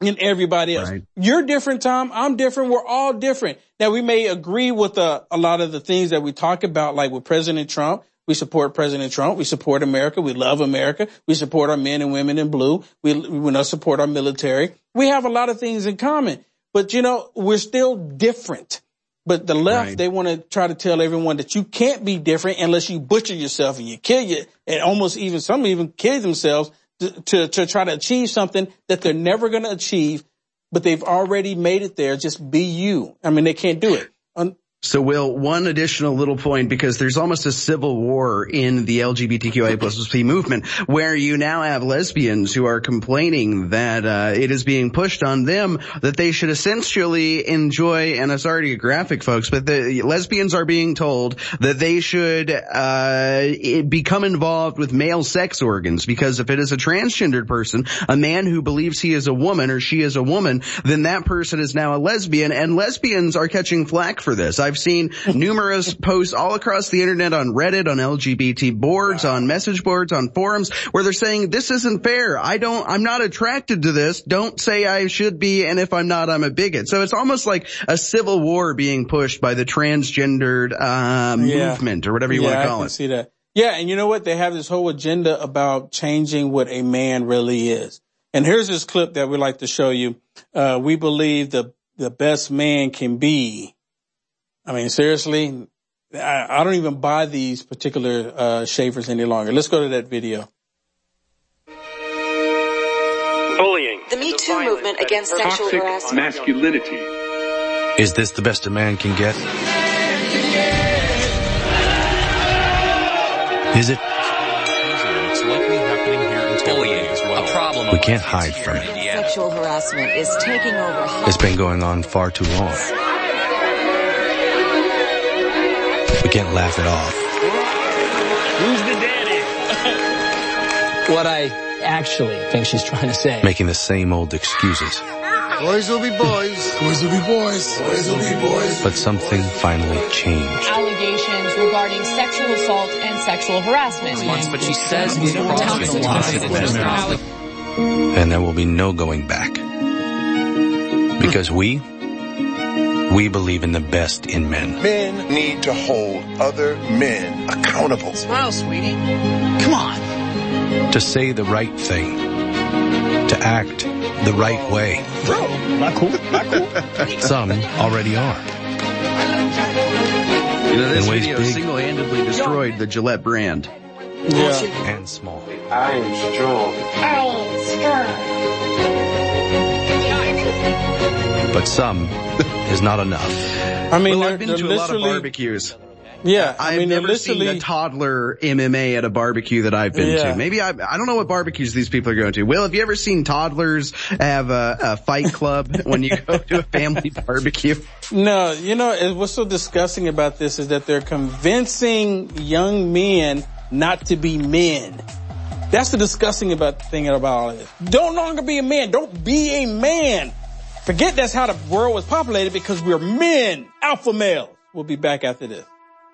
and everybody else. Right. You're different, Tom. I'm different. We're all different. Now, we may agree with a lot of the things that we talk about, like with President Trump. We support President Trump. We support America. We love America. We support our men and women in blue. We support our military. We have a lot of things in common. But, we're still different. But the left, right, they want to try to tell everyone that you can't be different unless you butcher yourself and you kill you, and almost some even kill themselves to try to achieve something that they're never going to achieve, but they've already made it there. Just be you. I mean, they can't do it. So, Will, one additional little point, because there's almost a civil war in the LGBTQIA+P movement, where you now have lesbians who are complaining that it is being pushed on them that they should essentially enjoy, and I'm sorry to get graphic, folks, but the lesbians are being told that they should become involved with male sex organs, because if it is a transgendered person, a man who believes he is a woman or she is a woman, then that person is now a lesbian, and lesbians are catching flack for this. I've seen numerous posts all across the internet, on Reddit, on LGBT boards, on message boards, on forums, where they're saying, this isn't fair. I'm not attracted to this. Don't say I should be. And if I'm not, I'm a bigot. So it's almost like a civil war being pushed by the transgendered, movement, or whatever you want to call it. I can see that. Yeah. And you know what? They have this whole agenda about changing what a man really is. And here's this clip that we like to show you. We believe the best man can be. I mean, seriously, I don't even buy these particular Schaefers any longer. Let's go to that video. Bullying. The Me Too movement against sexual harassment. Masculinity. Is this the best a man can get? Is it? It's likely happening here in bullying as well. A problem we can't hide from it. Sexual harassment is taking over. It's been going on far too long. We can't laugh it off. Who's the daddy? What I actually think she's trying to say. Making the same old excuses. Boys will be boys. Boys will be boys. Boys will be boys. But something finally changed. Allegations regarding sexual assault and sexual harassment. But she says we don't talk a lot. And there will be no going back. Because we believe in the best in men. Men need to hold other men accountable. Smile, sweetie. Come on. To say the right thing. To act the right way. Bro, not cool. Some already are. This video single-handedly destroyed the Gillette brand. Yeah. And small. I am strong. I am strong. But some is not enough. I mean, I've been to a lot of barbecues. Yeah, I've never seen a toddler MMA at a barbecue that I've been to. Maybe I don't know what barbecues these people are going to. Will, have you ever seen toddlers have a fight club when you go to a family barbecue? No, what's so disgusting about this is that they're convincing young men not to be men. That's the disgusting thing about all of this. Don't longer be a man. Don't be a man. Forget that's how the world was populated, because we're men, alpha males. We'll be back after this.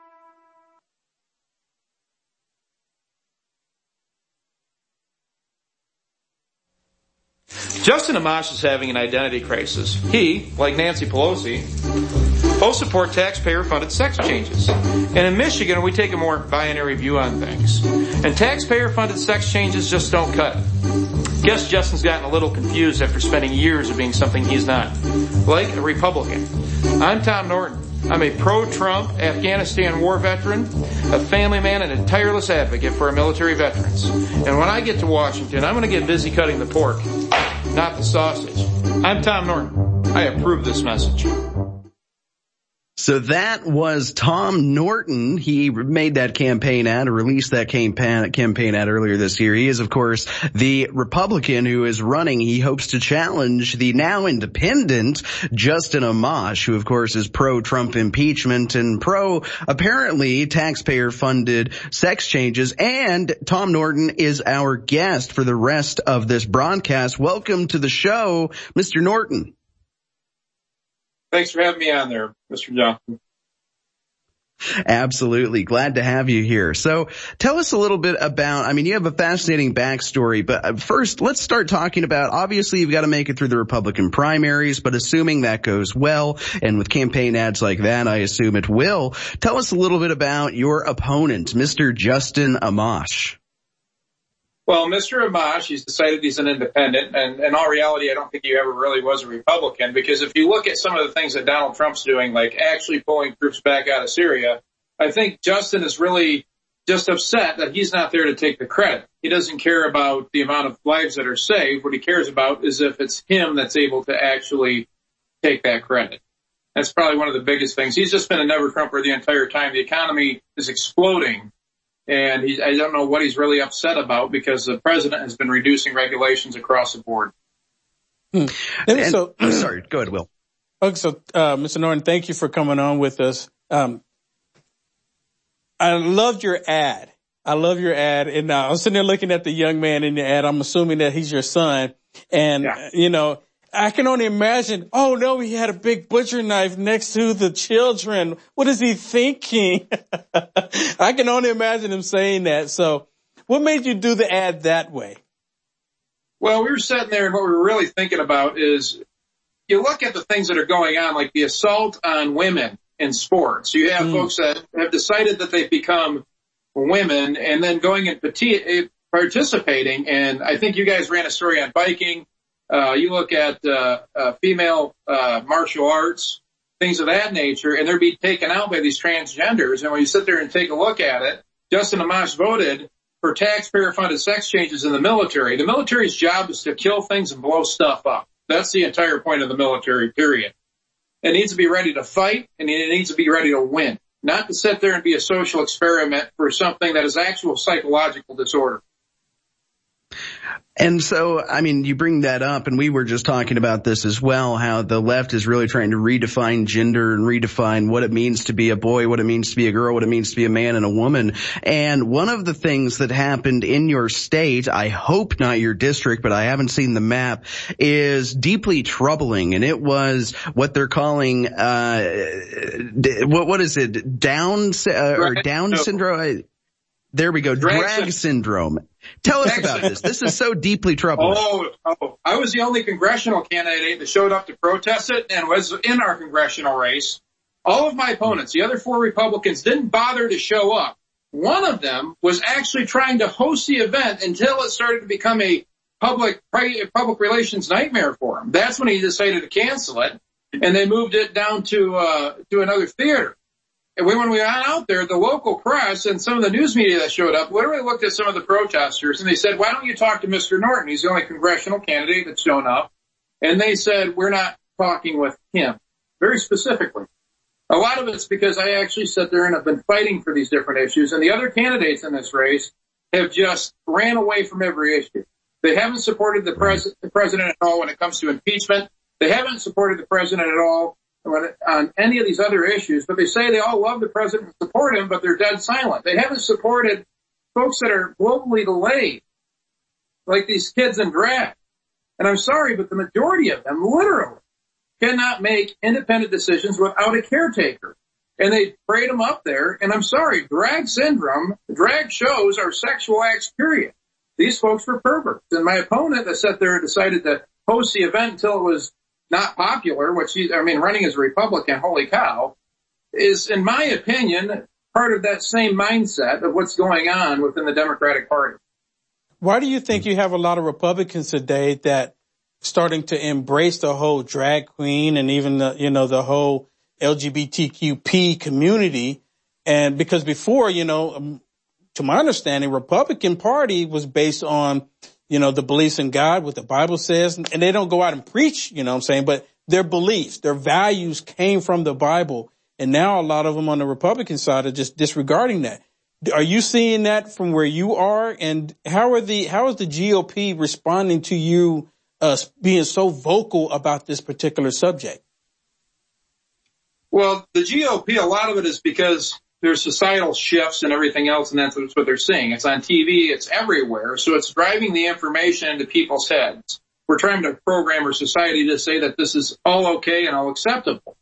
Justin Amash is having an identity crisis. He, like Nancy Pelosi, both support taxpayer-funded sex changes. And in Michigan, we take a more binary view on things. And taxpayer-funded sex changes just don't cut it. Guess Justin's gotten a little confused after spending years of being something he's not. Like a Republican. I'm Tom Norton. I'm a pro-Trump Afghanistan war veteran, a family man, and a tireless advocate for our military veterans. And when I get to Washington, I'm going to get busy cutting the pork, not the sausage. I'm Tom Norton. I approve this message. So that was Tom Norton. He made that campaign ad, or released that campaign ad earlier this year. He is, of course, the Republican who is running. He hopes to challenge the now independent Justin Amash, who, of course, is pro-Trump impeachment and apparently, taxpayer-funded sex changes. And Tom Norton is our guest for the rest of this broadcast. Welcome to the show, Mr. Norton. Thanks for having me on there, Mr. Johnson. Absolutely. Glad to have you here. So tell us a little bit about, you have a fascinating backstory, but first let's start talking about, obviously you've got to make it through the Republican primaries, but assuming that goes well, and with campaign ads like that, I assume it will, tell us a little bit about your opponent, Mr. Justin Amash. Well, Mr. Amash, he's decided he's an independent, and in all reality, I don't think he ever really was a Republican, because if you look at some of the things that Donald Trump's doing, like actually pulling troops back out of Syria, I think Justin is really just upset that he's not there to take the credit. He doesn't care about the amount of lives that are saved. What he cares about is if it's him that's able to actually take that credit. That's probably one of the biggest things. He's just been a never-Trumper the entire time. The economy is exploding. And I don't know what he's really upset about, because the president has been reducing regulations across the board. Sorry, go ahead, Will. Okay, so, Mr. Norton, thank you for coming on with us. I loved your ad. And I was sitting there looking at the young man in the ad. I'm assuming that he's your son. And, I can only imagine, oh no, he had a big butcher knife next to the children. What is he thinking? I can only imagine him saying that. So what made you do the ad that way? Well, we were sitting there, and what we were really thinking about is, you look at the things that are going on, like the assault on women in sports. You have folks that have decided that they've become women and then going and participating. And I think you guys ran a story on biking. You look at female martial arts, things of that nature, and they're being taken out by these transgenders. And when you sit there and take a look at it, Justin Amash voted for taxpayer-funded sex changes in the military. The military's job is to kill things and blow stuff up. That's the entire point of the military, period. It needs to be ready to fight, and it needs to be ready to win, not to sit there and be a social experiment for something that is actual psychological disorder. And so, you bring that up, and we were just talking about this as well, how the left is really trying to redefine gender and redefine what it means to be a boy, what it means to be a girl, what it means to be a man and a woman. And one of the things that happened in your state, I hope not your district, but I haven't seen the map, is deeply troubling. And it was what they're calling, what is it? Down syndrome? There we go. Drag syndrome. Tell us about this. This is so deeply troubling. Oh, I was the only congressional candidate that showed up to protest it and was in our congressional race. All of my opponents, the other 4 Republicans, didn't bother to show up. One of them was actually trying to host the event until it started to become a public relations nightmare for him. That's when he decided to cancel it, and they moved it down to another theater. And when we went out there, the local press and some of the news media that showed up literally looked at some of the protesters and they said, why don't you talk to Mr. Norton? He's the only congressional candidate that's shown up. And they said, we're not talking with him, very specifically. A lot of it's because I actually sat there and have been fighting for these different issues. And the other candidates in this race have just ran away from every issue. They haven't supported the president at all when it comes to impeachment. They haven't supported the president at all on any of these other issues, but they say they all love the president and support him, but they're dead silent. They haven't supported folks that are globally delayed, like these kids in drag. And I'm sorry, but the majority of them literally cannot make independent decisions without a caretaker. And they parade them up there, and I'm sorry, drag syndrome, drag shows are sexual acts, period. These folks were perverts. And my opponent that sat there and decided to host the event until it was not popular, running as a Republican, holy cow, is, in my opinion, part of that same mindset of what's going on within the Democratic Party. Why do you think you have a lot of Republicans today that starting to embrace the whole drag queen and even the whole LGBTQP community? And because before, to my understanding, Republican Party was based on the beliefs in God, what the Bible says, and they don't go out and preach, but their beliefs, their values came from the Bible. And now a lot of them on the Republican side are just disregarding that. Are you seeing that from where you are? And how is the GOP responding to you, being so vocal about this particular subject? Well, the GOP, a lot of it is because there's societal shifts and everything else, and that's what they're seeing. It's on TV, it's everywhere, so it's driving the information into people's heads. We're trying to program our society to say that this is all okay and all acceptable.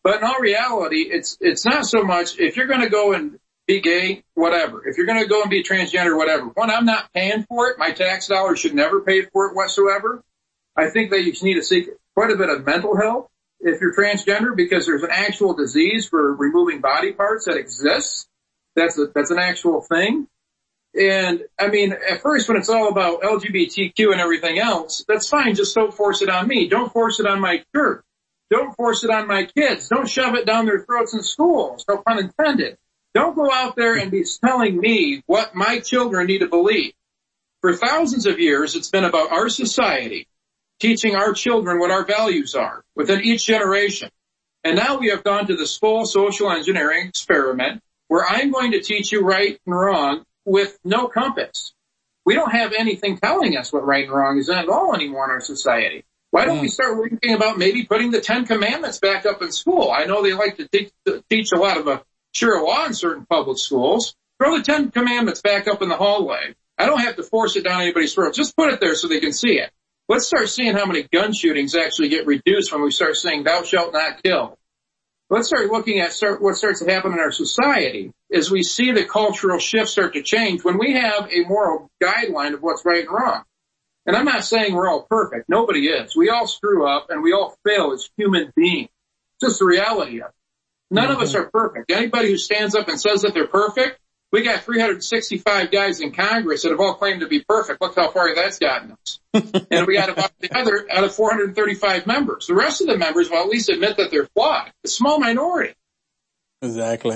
But in all reality, it's not so much if you're going to go and be gay, whatever. If you're going to go and be transgender, whatever. One, I'm not paying for it. My tax dollars should never pay for it whatsoever. I think that you need to seek quite a bit of mental help if you're transgender, because there's an actual disease for removing body parts that exists. That's an actual thing. And I mean, at first when it's all about LGBTQ and everything else, that's fine. Just don't force it on me. Don't force it on my church. Don't force it on my kids. Don't shove it down their throats in schools. No pun intended. Don't go out there and be telling me what my children need to believe. For thousands of years, it's been about our society teaching our children what our values are within each generation. And now we have gone to this full social engineering experiment where I'm going to teach you right and wrong with no compass. We don't have anything telling us what right and wrong is at all anymore in our society. Why don't we start thinking about maybe putting the 10 Commandments back up in school? I know they like to teach a lot of sharia law in certain public schools. Throw the 10 Commandments back up in the hallway. I don't have to force it down anybody's throat. Just put it there so they can see it. Let's start seeing how many gun shootings actually get reduced when we start saying thou shalt not kill. Let's start looking at what starts to happen in our society as we see the cultural shift start to change when we have a moral guideline of what's right and wrong. And I'm not saying we're all perfect. Nobody is. We all screw up and we all fail as human beings. It's just the reality of it. None of us are perfect. Anybody who stands up and says that they're perfect, we got 365 guys in Congress that have all claimed to be perfect. Look how far that's gotten us. And we got about the other out of 435 members. The rest of the members will at least admit that they're flawed. A small minority. Exactly.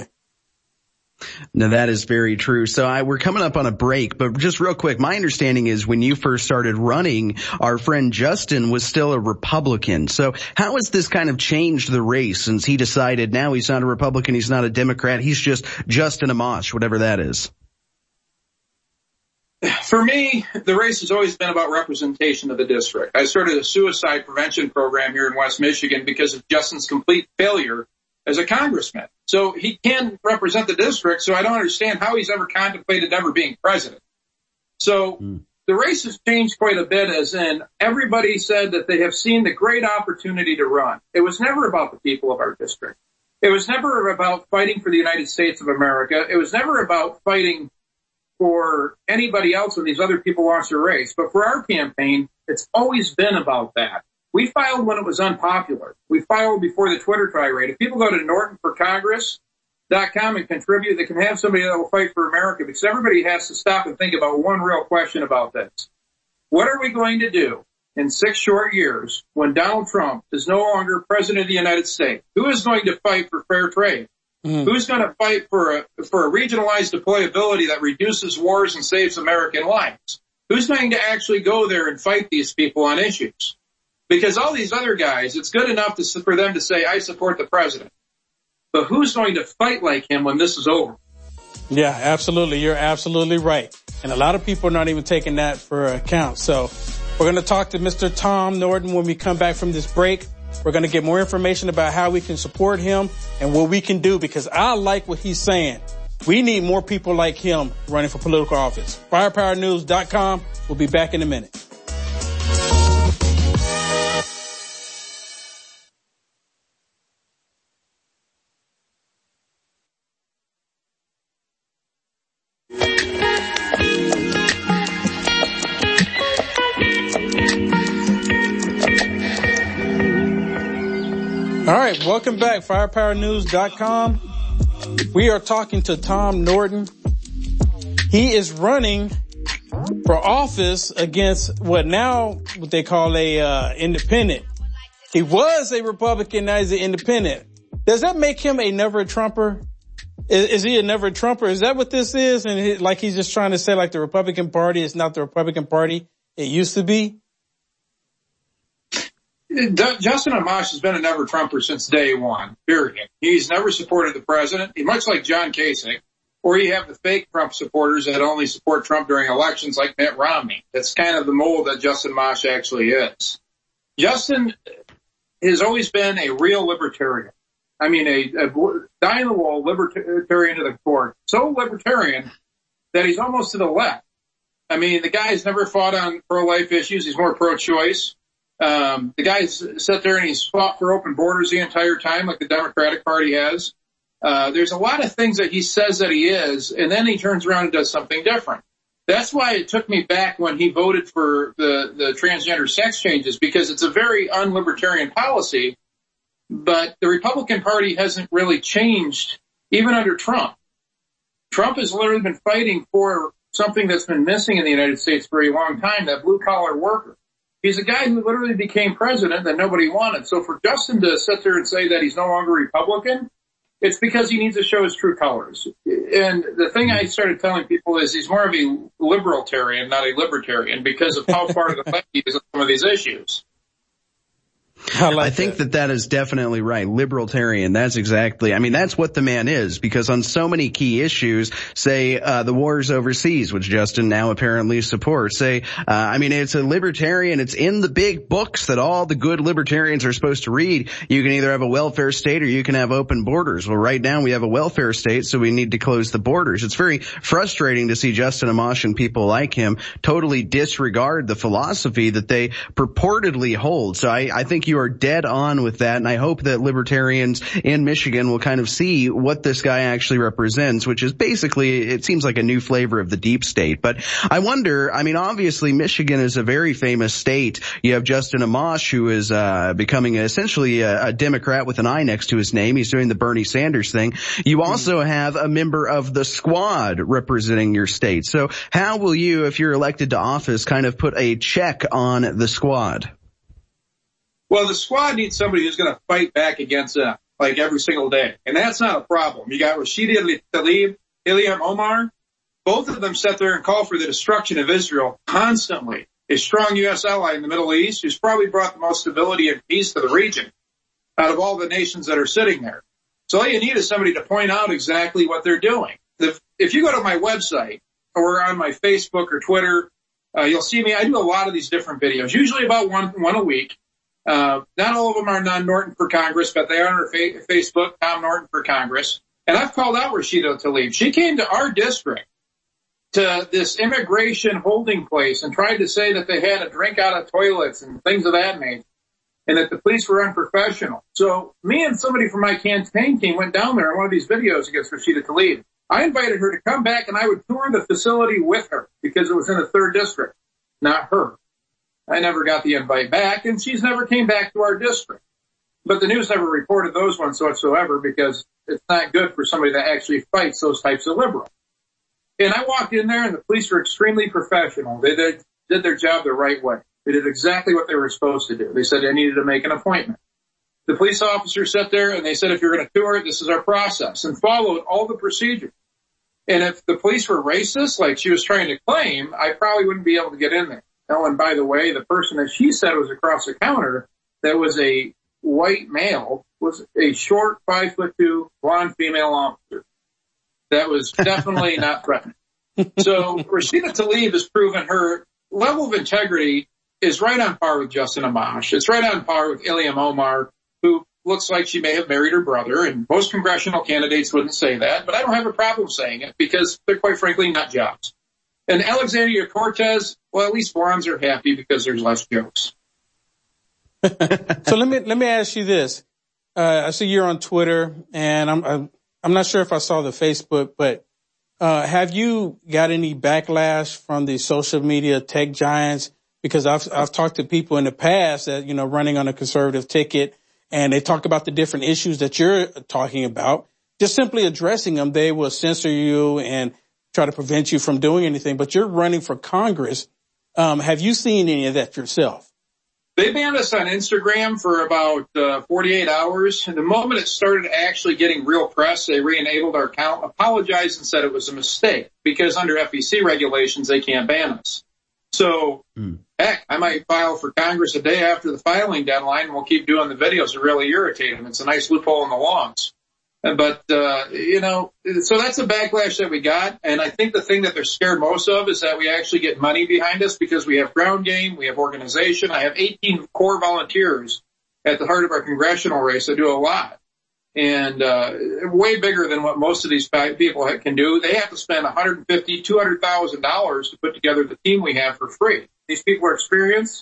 No, that is very true. So we're coming up on a break, but just real quick, my understanding is when you first started running, our friend Justin was still a Republican. So how has this kind of changed the race since he decided now he's not a Republican, he's not a Democrat, he's just Justin Amash, whatever that is? For me, the race has always been about representation of the district. I started a suicide prevention program here in West Michigan because of Justin's complete failure as a congressman. So he can represent the district, so I don't understand how he's ever contemplated ever being president. So the race has changed quite a bit, as in everybody said that they have seen the great opportunity to run. It was never about the people of our district. It was never about fighting for the United States of America. It was never about fighting for anybody else when these other people lost their race. But for our campaign, it's always been about that. We filed when it was unpopular. We filed before the Twitter tirade. If people go to NortonForCongress.com and contribute, they can have somebody that will fight for America, because everybody has to stop and think about one real question about this. What are we going to do in 6 short years when Donald Trump is no longer president of the United States? Who is going to fight for fair trade? Who's going to fight for a regionalized deployability that reduces wars and saves American lives? Who's going to actually go there and fight these people on issues? Because all these other guys, it's good enough for them to say, I support the president. But who's going to fight like him when this is over? Yeah, absolutely. You're absolutely right. And a lot of people are not even taking that for account. So we're going to talk to Mr. Tom Norton when we come back from this break. We're going to get more information about how we can support him and what we can do, because I like what he's saying. We need more people like him running for political office. FirepowerNews.com. We'll be back in a minute. All right, welcome back, FirepowerNews.com. We are talking to Tom Norton. He is running for office against what they call a independent. He was a Republican, now he's an independent. Does that make him a never-Trumper? Is he a never-Trumper? Is that what this is? And he's just trying to say like the Republican Party is not the Republican Party it used to be? Justin Amash has been a never-Trumper since day one, period. He's never supported the president, much like John Kasich, or you have the fake Trump supporters that only support Trump during elections like Mitt Romney. That's kind of the mold that Justin Amash actually is. Justin has always been a real libertarian. I mean, a dying-the-wall libertarian to the core. So libertarian that he's almost to the left. I mean, the guy's never fought on pro-life issues. He's more pro-choice. The guy's sat there and he's fought for open borders the entire time, like the Democratic Party has. There's a lot of things that he says that he is, and then he turns around and does something different. That's why it took me back when he voted for the transgender sex changes, because it's a very unlibertarian policy, but the Republican Party hasn't really changed, even under Trump. Trump has literally been fighting for something that's been missing in the United States for a long time, that blue-collar worker. He's a guy who literally became president that nobody wanted. So for Justin to sit there and say that he's no longer Republican, it's because he needs to show his true colors. And the thing I started telling people is he's more of a libertarian, not a libertarian, because of how far to the left he is on some of these issues. I think that is definitely right. Libertarian. That's exactly, I mean, that's what the man is, because on so many key issues, say, the wars overseas, which Justin now apparently supports, it's a libertarian. It's in the big books that all the good libertarians are supposed to read. You can either have a welfare state or you can have open borders. Well, right now we have a welfare state, so we need to close the borders. It's very frustrating to see Justin Amash and people like him totally disregard the philosophy that they purportedly hold. So I think you are dead on with that, and I hope that libertarians in Michigan will kind of see what this guy actually represents, which is basically, it seems like a new flavor of the deep state. But I wonder, I mean, obviously Michigan is a very famous state. You have Justin Amash, who is becoming essentially a Democrat with an I next to his name. He's doing the Bernie Sanders thing. You also have a member of the Squad representing your state. So how will you, if you're elected to office, kind of put a check on the Squad? Well, the Squad needs somebody who's going to fight back against them, like every single day. And that's not a problem. You got Rashida Tlaib, Ilham Omar. Both of them sat there and call for the destruction of Israel constantly. A strong U.S. ally in the Middle East who's probably brought the most stability and peace to the region out of all the nations that are sitting there. So all you need is somebody to point out exactly what they're doing. If you go to my website or on my Facebook or Twitter, you'll see me. I do a lot of these different videos, usually about one a week. Not all of them are Norton for Congress, but they are on Facebook, Tom Norton for Congress. And I've called out Rashida Tlaib. She came to our district, to this immigration holding place, and tried to say that they had a drink out of toilets and things of that nature, and that the police were unprofessional. So me and somebody from my campaign team went down there in one of these videos against Rashida Tlaib. I invited her to come back, and I would tour the facility with her because it was in the 3rd district, not her. I never got the invite back, and she's never came back to our district. But the news never reported those ones whatsoever, because it's not good for somebody that actually fights those types of liberals. And I walked in there, and the police were extremely professional. They did their job the right way. They did exactly what they were supposed to do. They said they needed to make an appointment. The police officer sat there, and they said, if you're going to tour it, this is our process, and followed all the procedures. And if the police were racist, like she was trying to claim, I probably wouldn't be able to get in there. Oh, and by the way, the person that she said was across the counter, that was a white male, was a short 5'2" blonde female officer. That was definitely not threatening. So Rashida Tlaib has proven her level of integrity is right on par with Justin Amash. It's right on par with Ilham Omar, who looks like she may have married her brother, and most congressional candidates wouldn't say that, but I don't have a problem saying it because they're quite frankly nut jobs. And Alexandria Cortez, well, at least blondes are happy because there's less jokes. So let me ask you this. I see you're on Twitter, and I'm not sure if I saw the Facebook, but have you got any backlash from the social media tech giants? Because I've talked to people in the past that, running on a conservative ticket, and they talk about the different issues that you're talking about. Just simply addressing them, they will censor you and try to prevent you from doing anything, but you're running for Congress. Have you seen any of that yourself? They banned us on Instagram for about 48 hours. And the moment it started actually getting real press, they re-enabled our account, apologized and said it was a mistake because under FEC regulations, they can't ban us. So, heck, I might file for Congress a day after the filing deadline, and we'll keep doing the videos to really irritate them. It's a nice loophole in the laws. But, so that's a backlash that we got. And I think the thing that they're scared most of is that we actually get money behind us because we have ground game, we have organization. I have 18 core volunteers at the heart of our congressional race that do a lot. And way bigger than what most of these people can do. They have to spend $150,000, $200,000 to put together the team we have for free. These people are experienced.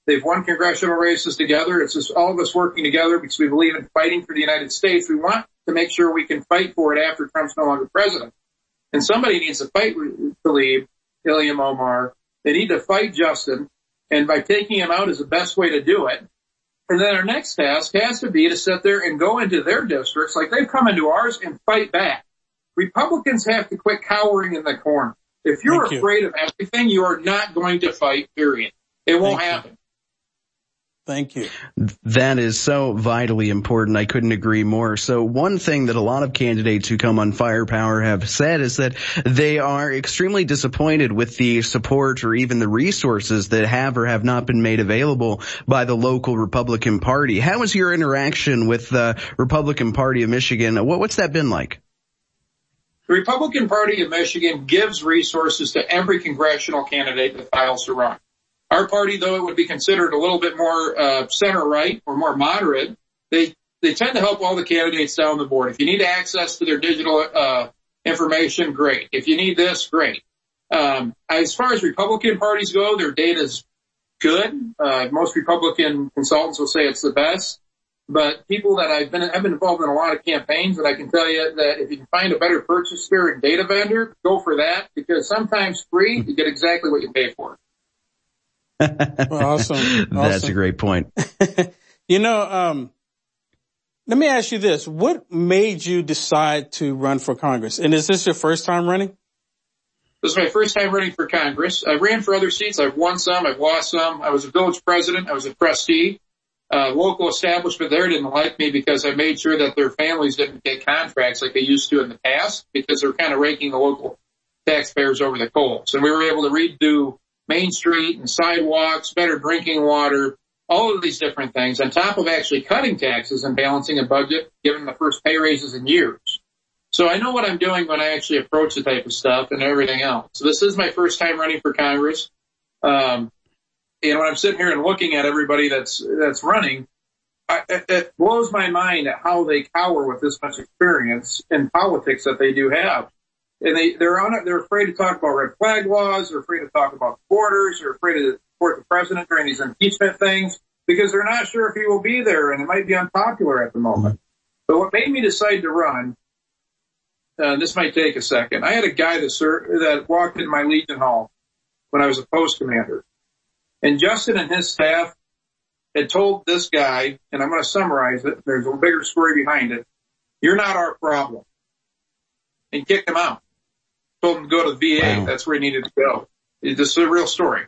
They've won congressional races together. It's just all of us working together because we believe in fighting for the United States. We want to make sure we can fight for it after Trump's no longer president. And somebody needs to fight Tlaib, Ilhan Omar. They need to fight Justin. And by taking him out is the best way to do it. And then our next task has to be to sit there and go into their districts like they've come into ours and fight back. Republicans have to quit cowering in the corner. If you're afraid of everything, you are not going to fight, period. It won't happen. Thank you. That is so vitally important. I couldn't agree more. So one thing that a lot of candidates who come on Firepower have said is that they are extremely disappointed with the support or even the resources that have or have not been made available by the local Republican Party. How was your interaction with the Republican Party of Michigan? What's that been like? The Republican Party of Michigan gives resources to every congressional candidate that files to run. Our party, though it would be considered a little bit more center-right or more moderate, they tend to help all the candidates down the board. If you need access to their digital information, great. If you need this, great. As far as Republican parties go, their data is good. Most Republican consultants will say it's the best. But people that I've been involved in a lot of campaigns, and I can tell you that if you can find a better purchaser and data vendor, go for that, because sometimes free, you get exactly what you pay for. Awesome. That's a great point. You know, let me ask you this. What made you decide to run for Congress? And is this your first time running? This is my first time running for Congress. I ran for other seats. I've won some. I've lost some. I was a village president. I was a trustee. Local establishment there didn't like me because I made sure that their families didn't get contracts like they used to in the past, because they're kind of raking the local taxpayers over the coals. And we were able to redo Main Street and sidewalks, better drinking water, all of these different things, on top of actually cutting taxes and balancing a budget, giving the first pay raises in years. So I know what I'm doing when I actually approach the type of stuff and everything else. So this is my first time running for Congress. When I'm sitting here and looking at everybody that's running, it blows my mind at how they cower with this much experience in politics that they do have. And they're afraid to talk about red flag laws, they're afraid to talk about borders, they're afraid to support the president during these impeachment things, because they're not sure if he will be there, and it might be unpopular at the moment. But what made me decide to run, this might take a second. I had a guy that walked in my Legion Hall when I was a post commander. And Justin and his staff had told this guy, and I'm going to summarize it, there's a bigger story behind it, "You're not our problem," and kicked him out. Told him to go to the VA. Wow. That's where he needed to go. This is a real story.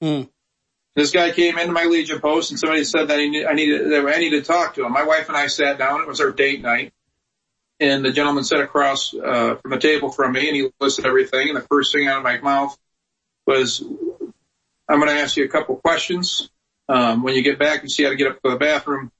This guy came into my Legion post, and somebody said that I needed to talk to him. My wife and I sat down. It was our date night. And the gentleman sat across from the table from me, and he listed everything. And the first thing out of my mouth was, "I'm going to ask you a couple questions. When you get back, you see how to get up to the bathroom.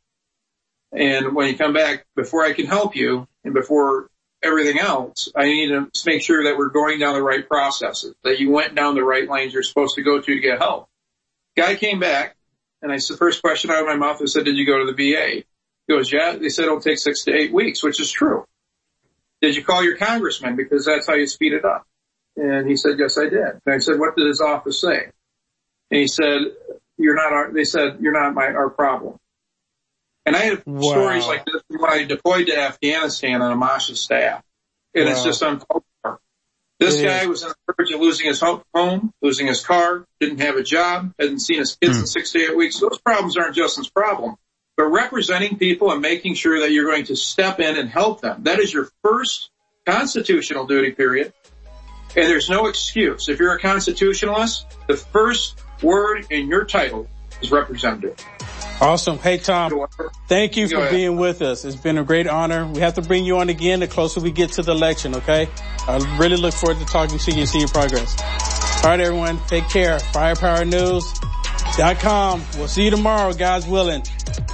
And when you come back, before I can help you, and before everything else, I need to make sure that we're going down the right processes, that you went down the right lanes you're supposed to go to get help." Guy came back, and the first question out of my mouth, I said, "Did you go to the VA?" He goes, "Yeah." They said it'll take 6 to 8 weeks, which is true. "Did you call your congressman? Because that's how you speed it up." And he said, "Yes, I did." And I said, "What did his office say?" And he said, "You're not our problem." And I had stories like this when I deployed to Afghanistan on Amash's staff. And it's just uncalled for. This guy was on the verge of losing his home, losing his car, didn't have a job, hadn't seen his kids in 6 to 8 weeks. Those problems aren't Justin's problem. But representing people and making sure that you're going to step in and help them, that is your first constitutional duty, period. And there's no excuse. If you're a constitutionalist, the first word in your title is representative. Awesome. Hey, Tom, thank you for being with us. It's been a great honor. We have to bring you on again the closer we get to the election, okay? I really look forward to talking to you and see your progress. All right, everyone, take care. FirepowerNews.com. We'll see you tomorrow, guys willing.